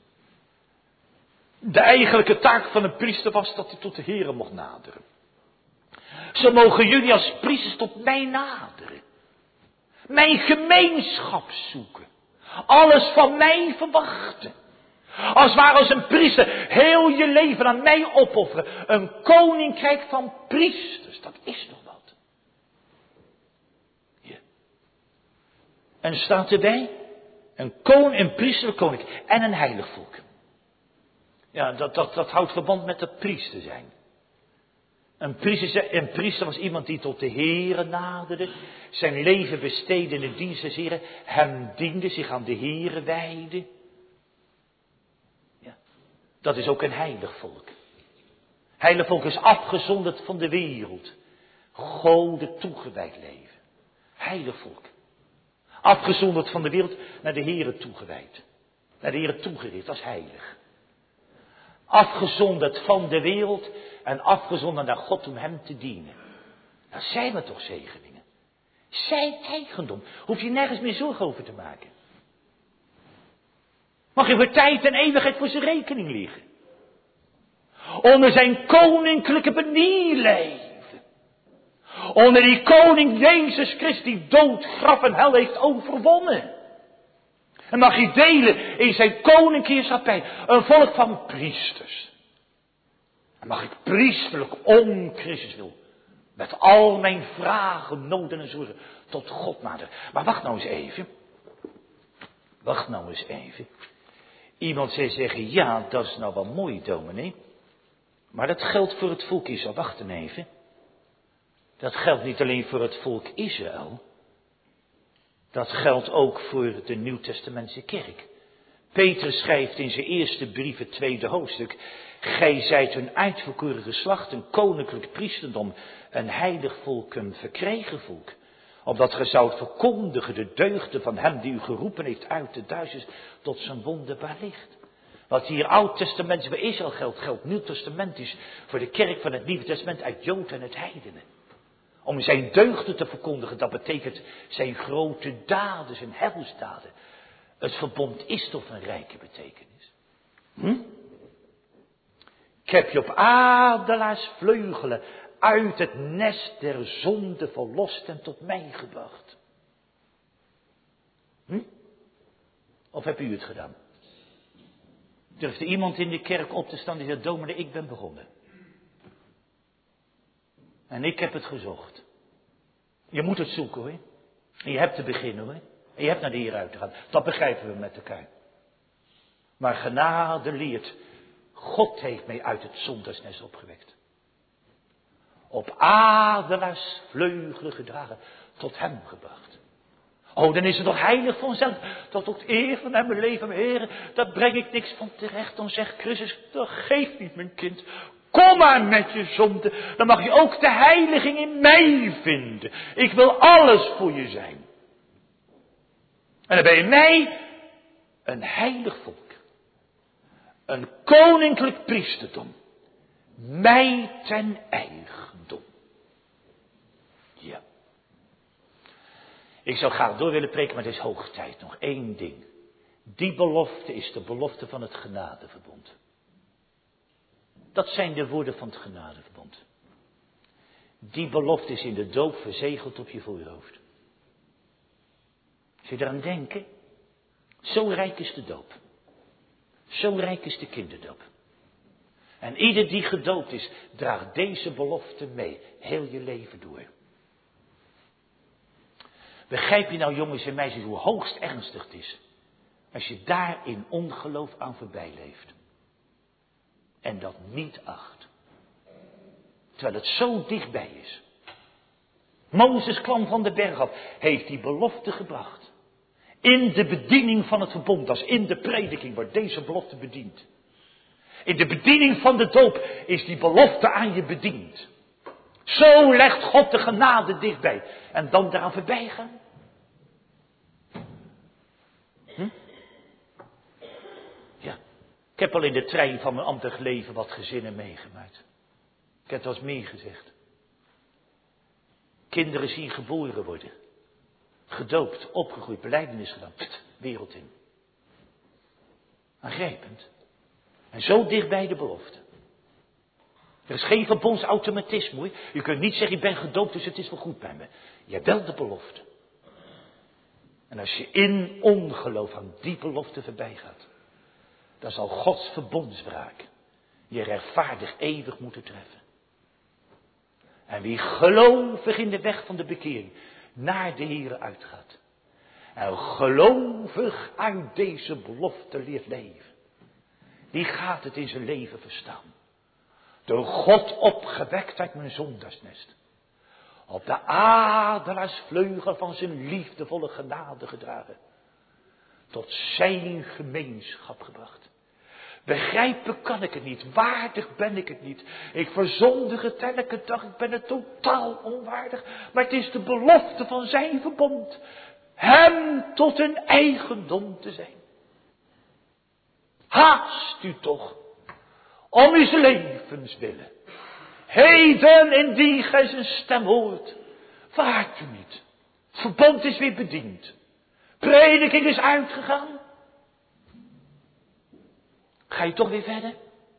De eigenlijke taak van een priester was dat hij tot de Here mocht naderen. Zo mogen jullie als priesters tot mij naderen. Mijn gemeenschap zoeken. Alles van mij verwachten. Als waar als een priester heel je leven aan mij opofferen. Een koninkrijk van priesters, dat is nog wat. Ja. En staat erbij, een priesterlijk koninkrijk en een heilig volk. Ja, dat houdt verband met het priester zijn. Een priester was iemand die tot de Heere naderde, zijn leven besteedde in de dienst des Heeren, hem diende, zich aan de Heere wijde. Ja, dat is ook een heilig volk. Heilig volk is afgezonderd van de wereld. Gode toegewijd leven. Heilig volk. Afgezonderd van de wereld, naar de Heere toegewijd. Naar de Heere toegericht, als heilig. Afgezonderd van de wereld en afgezonderd naar God om hem te dienen. Dat zijn we toch zegeningen. Zijn eigendom. Hoef je nergens meer zorgen over te maken. Mag je voor tijd en eeuwigheid voor zijn rekening liggen. Onder zijn koninklijke benier leven. Onder die koning Jezus Christus die dood, graf en hel heeft overwonnen. En mag je delen in zijn koninkheerschappij. Een volk van priesters. En mag ik priesterlijk om Christus wil. Met al mijn vragen, noden en zorgen tot God naderen. Maar wacht nou eens even. Wacht nou eens even. Iemand zou zeggen, ja, dat is nou wel mooi, dominee. Maar dat geldt voor het volk Israël. Wacht even. Dat geldt niet alleen voor het volk Israël. Dat geldt ook voor de Nieuwtestamentse kerk. Petrus schrijft in zijn eerste brief, het 2e hoofdstuk. Gij zijt een uitverkoren geslacht, een koninklijk priesterdom, een heilig volk, een verkregen volk. Opdat ge zoudt verkondigen de deugden van hem die u geroepen heeft uit de duisternis tot zijn wonderbaar licht. Wat hier Oud-testamentisch bij Israël geldt, geldt Nieuw-testamentisch voor de kerk van het Nieuwe Testament uit Jood en het heidenen. Om zijn deugden te verkondigen, dat betekent zijn grote daden, zijn heilsdaden. Het verbond is toch een rijke betekenis. Ik heb je op adelaarsvleugelen uit het nest der zonde verlost en tot mij gebracht. Of heb u het gedaan? Durfde iemand in de kerk op te staan die zegt, dominee, ik ben begonnen. En ik heb het gezocht. Je moet het zoeken hoor. En je hebt te beginnen hoor. En je hebt naar de Heer uit te gaan. Dat begrijpen we met elkaar. Maar genade leert. God heeft mij uit het zondagsnest opgewekt. Op adelaarsvleugelen gedragen. Tot hem gebracht. Oh, dan is het toch heilig vanzelf. Dat tot eer van hem mijn leven, mijn Heer. Daar breng ik niks van terecht. Dan zegt Christus, dat geeft niet mijn kind. Kom maar met je zonde. Dan mag je ook de heiliging in mij vinden. Ik wil alles voor je zijn. En dan ben je mij een heilig volk. Een koninklijk priesterdom. Mij ten eigendom. Ja. Ik zou graag door willen preken, maar het is hoog tijd. Nog één ding. Die belofte is de belofte van het genadeverbond. Dat zijn de woorden van het genadeverbond. Die belofte is in de doop verzegeld op je voorhoofd. Als je eraan denkt, zo rijk is de doop. Zo rijk is de kinderdoop. En ieder die gedoopt is, draagt deze belofte mee, heel je leven door. Begrijp je nou jongens en meisjes hoe hoogst ernstig het is, als je daar in ongeloof aan voorbij leeft. En dat niet acht. Terwijl het zo dichtbij is. Mozes kwam van de berg af. Heeft die belofte gebracht. In de bediening van het verbond. Als in de prediking wordt deze belofte bediend. In de bediening van de doop is die belofte aan je bediend. Zo legt God de genade dichtbij. En dan daaraan voorbij gaan. Ja. Ik heb al in de trein van mijn ambtelijk leven wat gezinnen meegemaakt. Ik heb het wel eens meer gezegd. Kinderen zien geboren worden. Gedoopt, opgegroeid, belijdenis gedaan. Wereld in. Aangrijpend. En zo dicht bij de belofte. Er is geen verbondsautomatisme hoor. Je kunt niet zeggen, ik ben gedoopt, dus het is wel goed bij me. Je hebt wel de belofte. En als je in ongeloof aan die belofte voorbij gaat, dan zal Gods verbondsbraak je rechtvaardig eeuwig moeten treffen. En wie gelovig in de weg van de bekering naar de Here uitgaat. En gelovig uit deze belofte leert leven. Die gaat het in zijn leven verstaan. Door God opgewekt uit mijn zondagsnest. Op de adelaarsvleugel van zijn liefdevolle genade gedragen. Tot zijn gemeenschap gebracht. Begrijpen kan ik het niet. Waardig ben ik het niet. Ik verzondig het elke dag. Ik ben het totaal onwaardig. Maar het is de belofte van zijn verbond. Hem tot een eigendom te zijn. Haast u toch. Om uw levens willen. Heden indien gij zijn stem hoort. Vaart u niet. Het verbond is weer bediend. Prediking is uitgegaan. Ga je toch weer verder?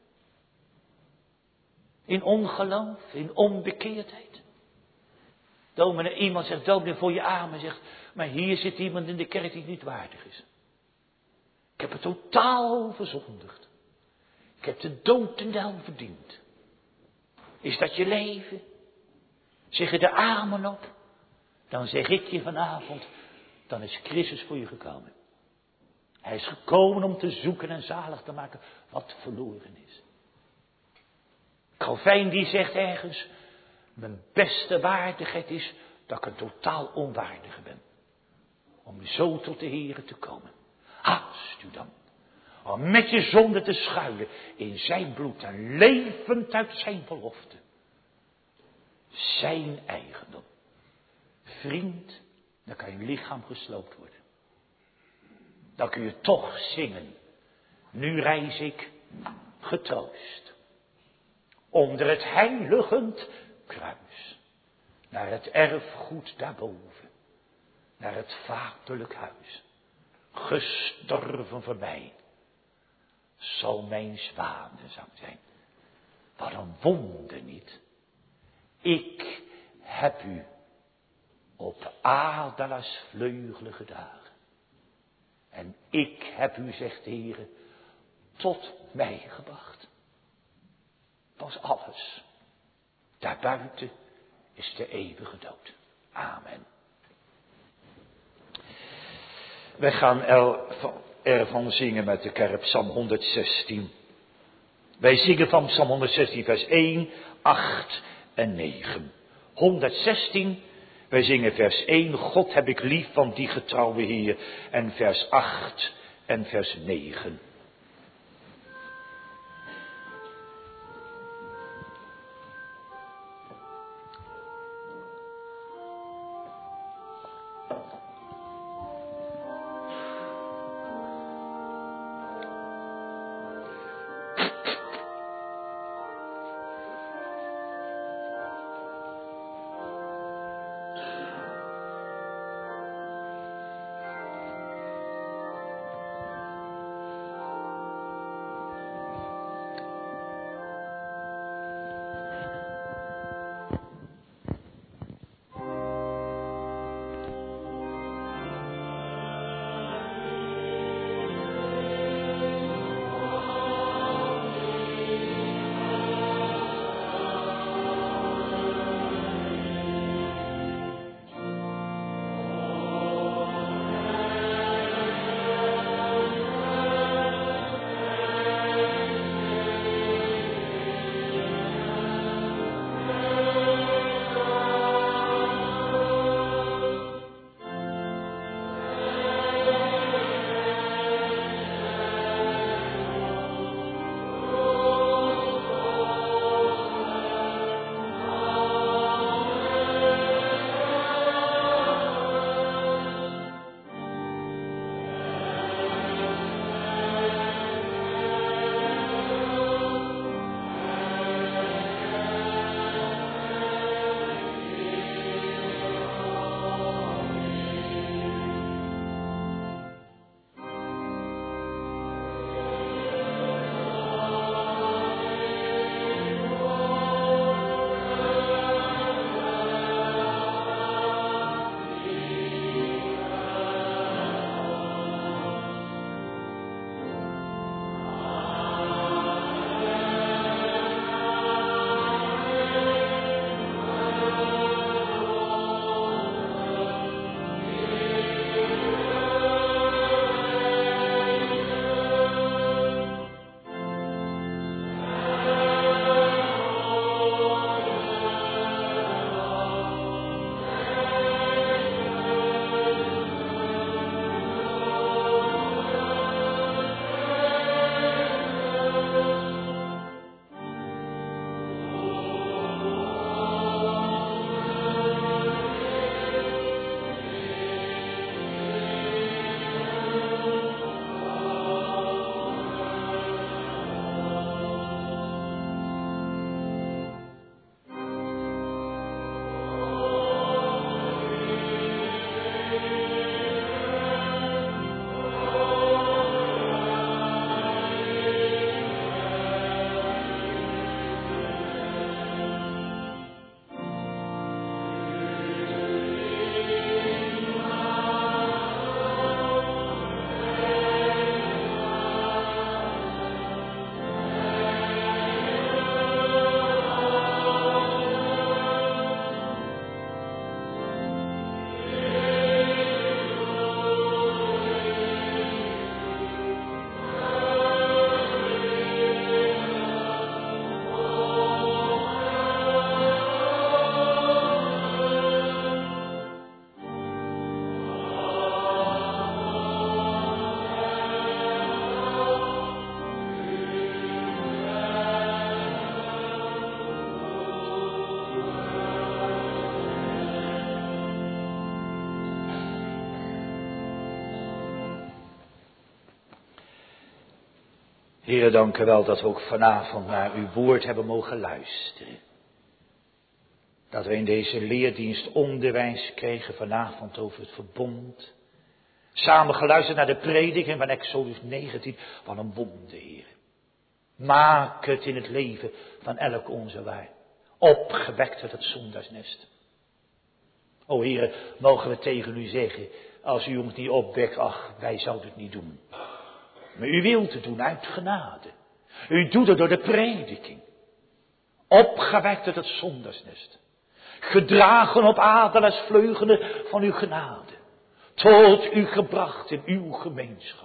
In ongeloof, in onbekeerdheid. Dominee, iemand zegt, dominee, voor je amen zegt, maar hier zit iemand in de kerk die niet waardig is. Ik heb het totaal verzondigd. Ik heb de dood en de hel verdiend. Is dat je leven? Zeg je de amen op? Dan zeg ik je vanavond, dan is Christus voor je gekomen. Hij is gekomen om te zoeken en zalig te maken wat verloren is. Calvijn die zegt ergens, mijn beste waardigheid is dat ik een totaal onwaardige ben. Om zo tot de Here te komen. Haast u dan. Om met je zonde te schuilen in zijn bloed en levend uit zijn belofte. Zijn eigendom. Vriend, dan kan je lichaam gesloopt worden. Dan kun je toch zingen. Nu reis ik getroost. Onder het heiligend kruis. Naar het erfgoed daarboven. Naar het vaderlijk huis. Gestorven voor mij. Zal mijn zwanenzang zijn. Wat een wonder niet. Ik heb u op adelaars vleugelen gedragen. En ik heb u, zegt de Heere, tot mij gebracht. Dat is alles. Daarbuiten is de eeuwige dood. Amen. Wij gaan ervan zingen met de kerk Psalm 116. Wij zingen van Psalm 116 vers 1, 8 en 9. 116, wij zingen vers 1, God heb ik lief van die getrouwe Heer. En vers 8 en vers 9. Heer, dank u wel dat we ook vanavond naar uw woord hebben mogen luisteren. Dat we in deze leerdienst onderwijs kregen vanavond over het verbond. Samen geluisterd naar de prediking van Exodus 19. Van een wonder, Heer. Maak het in het leven van elk onze waar. Opgewekt uit het zondagsnest. O Heer, mogen we tegen u zeggen, als u ons niet opwekt, ach, wij zouden het niet doen. Maar u wilt het doen uit genade. U doet het door de prediking. Opgewekt uit het zondagsnest. Gedragen op adelaarsvleugelen van uw genade. Tot u gebracht in uw gemeenschap.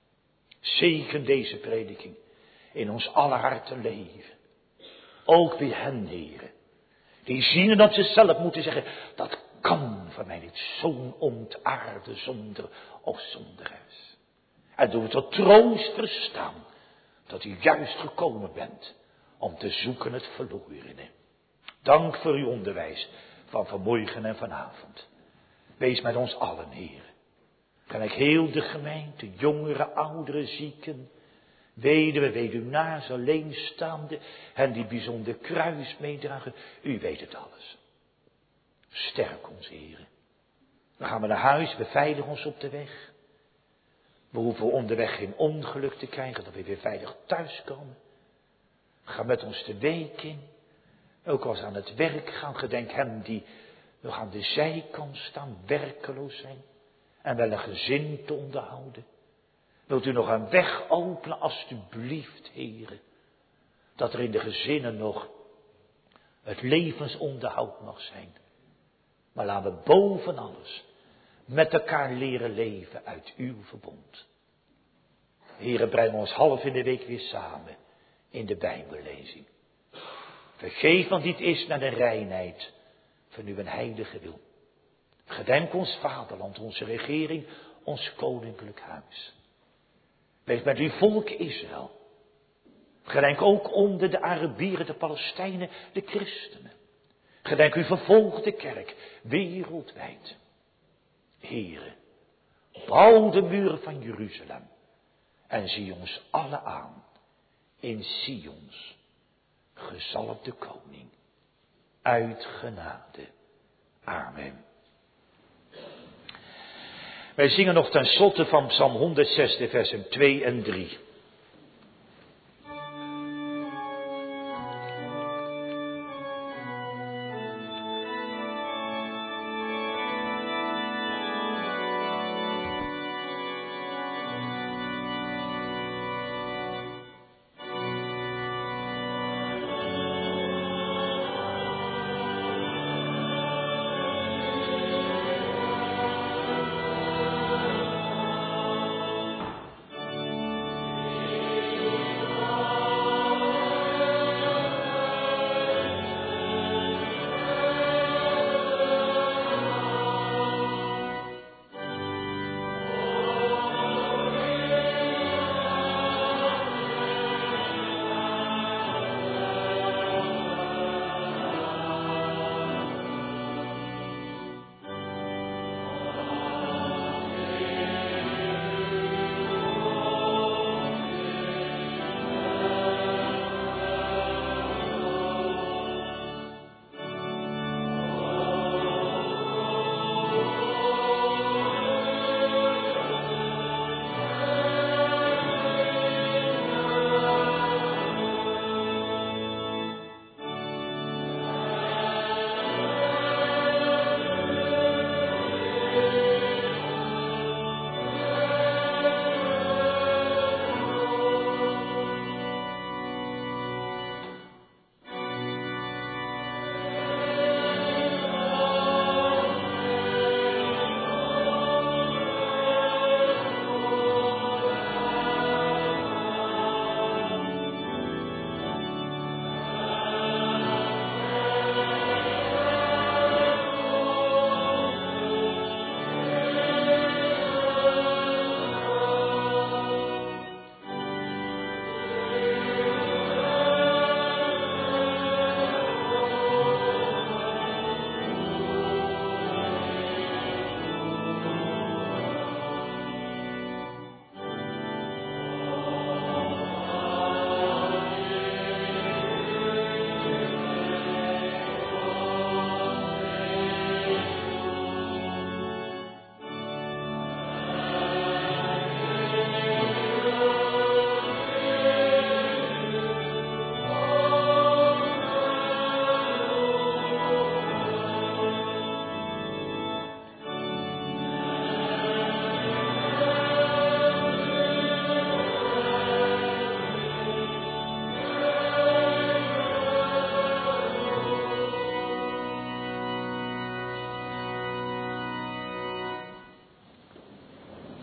Zegen deze prediking in ons aller harten leven. Ook bij hen, heren, die zien en op zichzelf moeten zeggen, dat kan van mij niet, zo'n ontaarde zonde of zonderes. En doen we tot troost verstaan, dat u juist gekomen bent om te zoeken het verlorene. Dank voor uw onderwijs van vanmorgen en vanavond. Wees met ons allen, heren. Gelijk heel de gemeente, jongeren, ouderen, zieken, weduwen, weduwnaars, alleenstaande, hen die bijzonder kruis meedragen. U weet het alles. Sterk ons, heren. Dan gaan we naar huis, beveilig ons op de weg. We hoeven onderweg geen ongeluk te krijgen, dat we weer veilig thuiskomen. Ga met ons de week in. Ook als we aan het werk gaan, gedenk hen die nog aan de zijkant staan, werkeloos zijn. En wel een gezin te onderhouden. Wilt u nog een weg openen, alstublieft, heren. Dat er in de gezinnen nog het levensonderhoud mag zijn. Maar laten we boven alles met elkaar leren leven uit uw verbond. Heren, breng ons half in de week weer samen in de Bijbellezing. Vergeef wat dit is naar de reinheid van uw heilige wil. Gedenk ons vaderland, onze regering, ons koninklijk huis. Wees met uw volk Israël. Gedenk ook onder de Arabieren, de Palestijnen, de christenen. Gedenk uw vervolgde kerk, wereldwijd. Here, bouw de muren van Jeruzalem en zie ons alle aan in Sions, gezalfde koning, uit genade. Amen. Wij zingen nog ten slotte van Psalm 106, versen 2 en 3.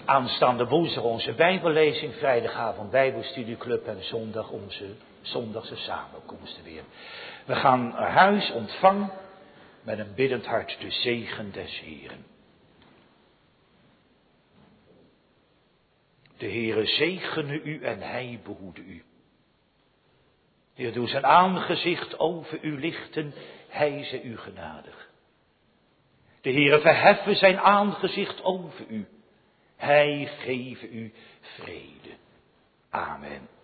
Aanstaande woensdag onze bijbellezing, vrijdagavond bijbelstudieclub en zondag onze zondagse samenkomsten weer. We gaan naar huis, ontvang met een biddend hart de zegen des Heeren. De Heere zegene u en hij behoede u. De Heer doe zijn aangezicht over u lichten, hij zij u genadig. De Heere verheffen zijn aangezicht over u, hij geven u vrede. Amen.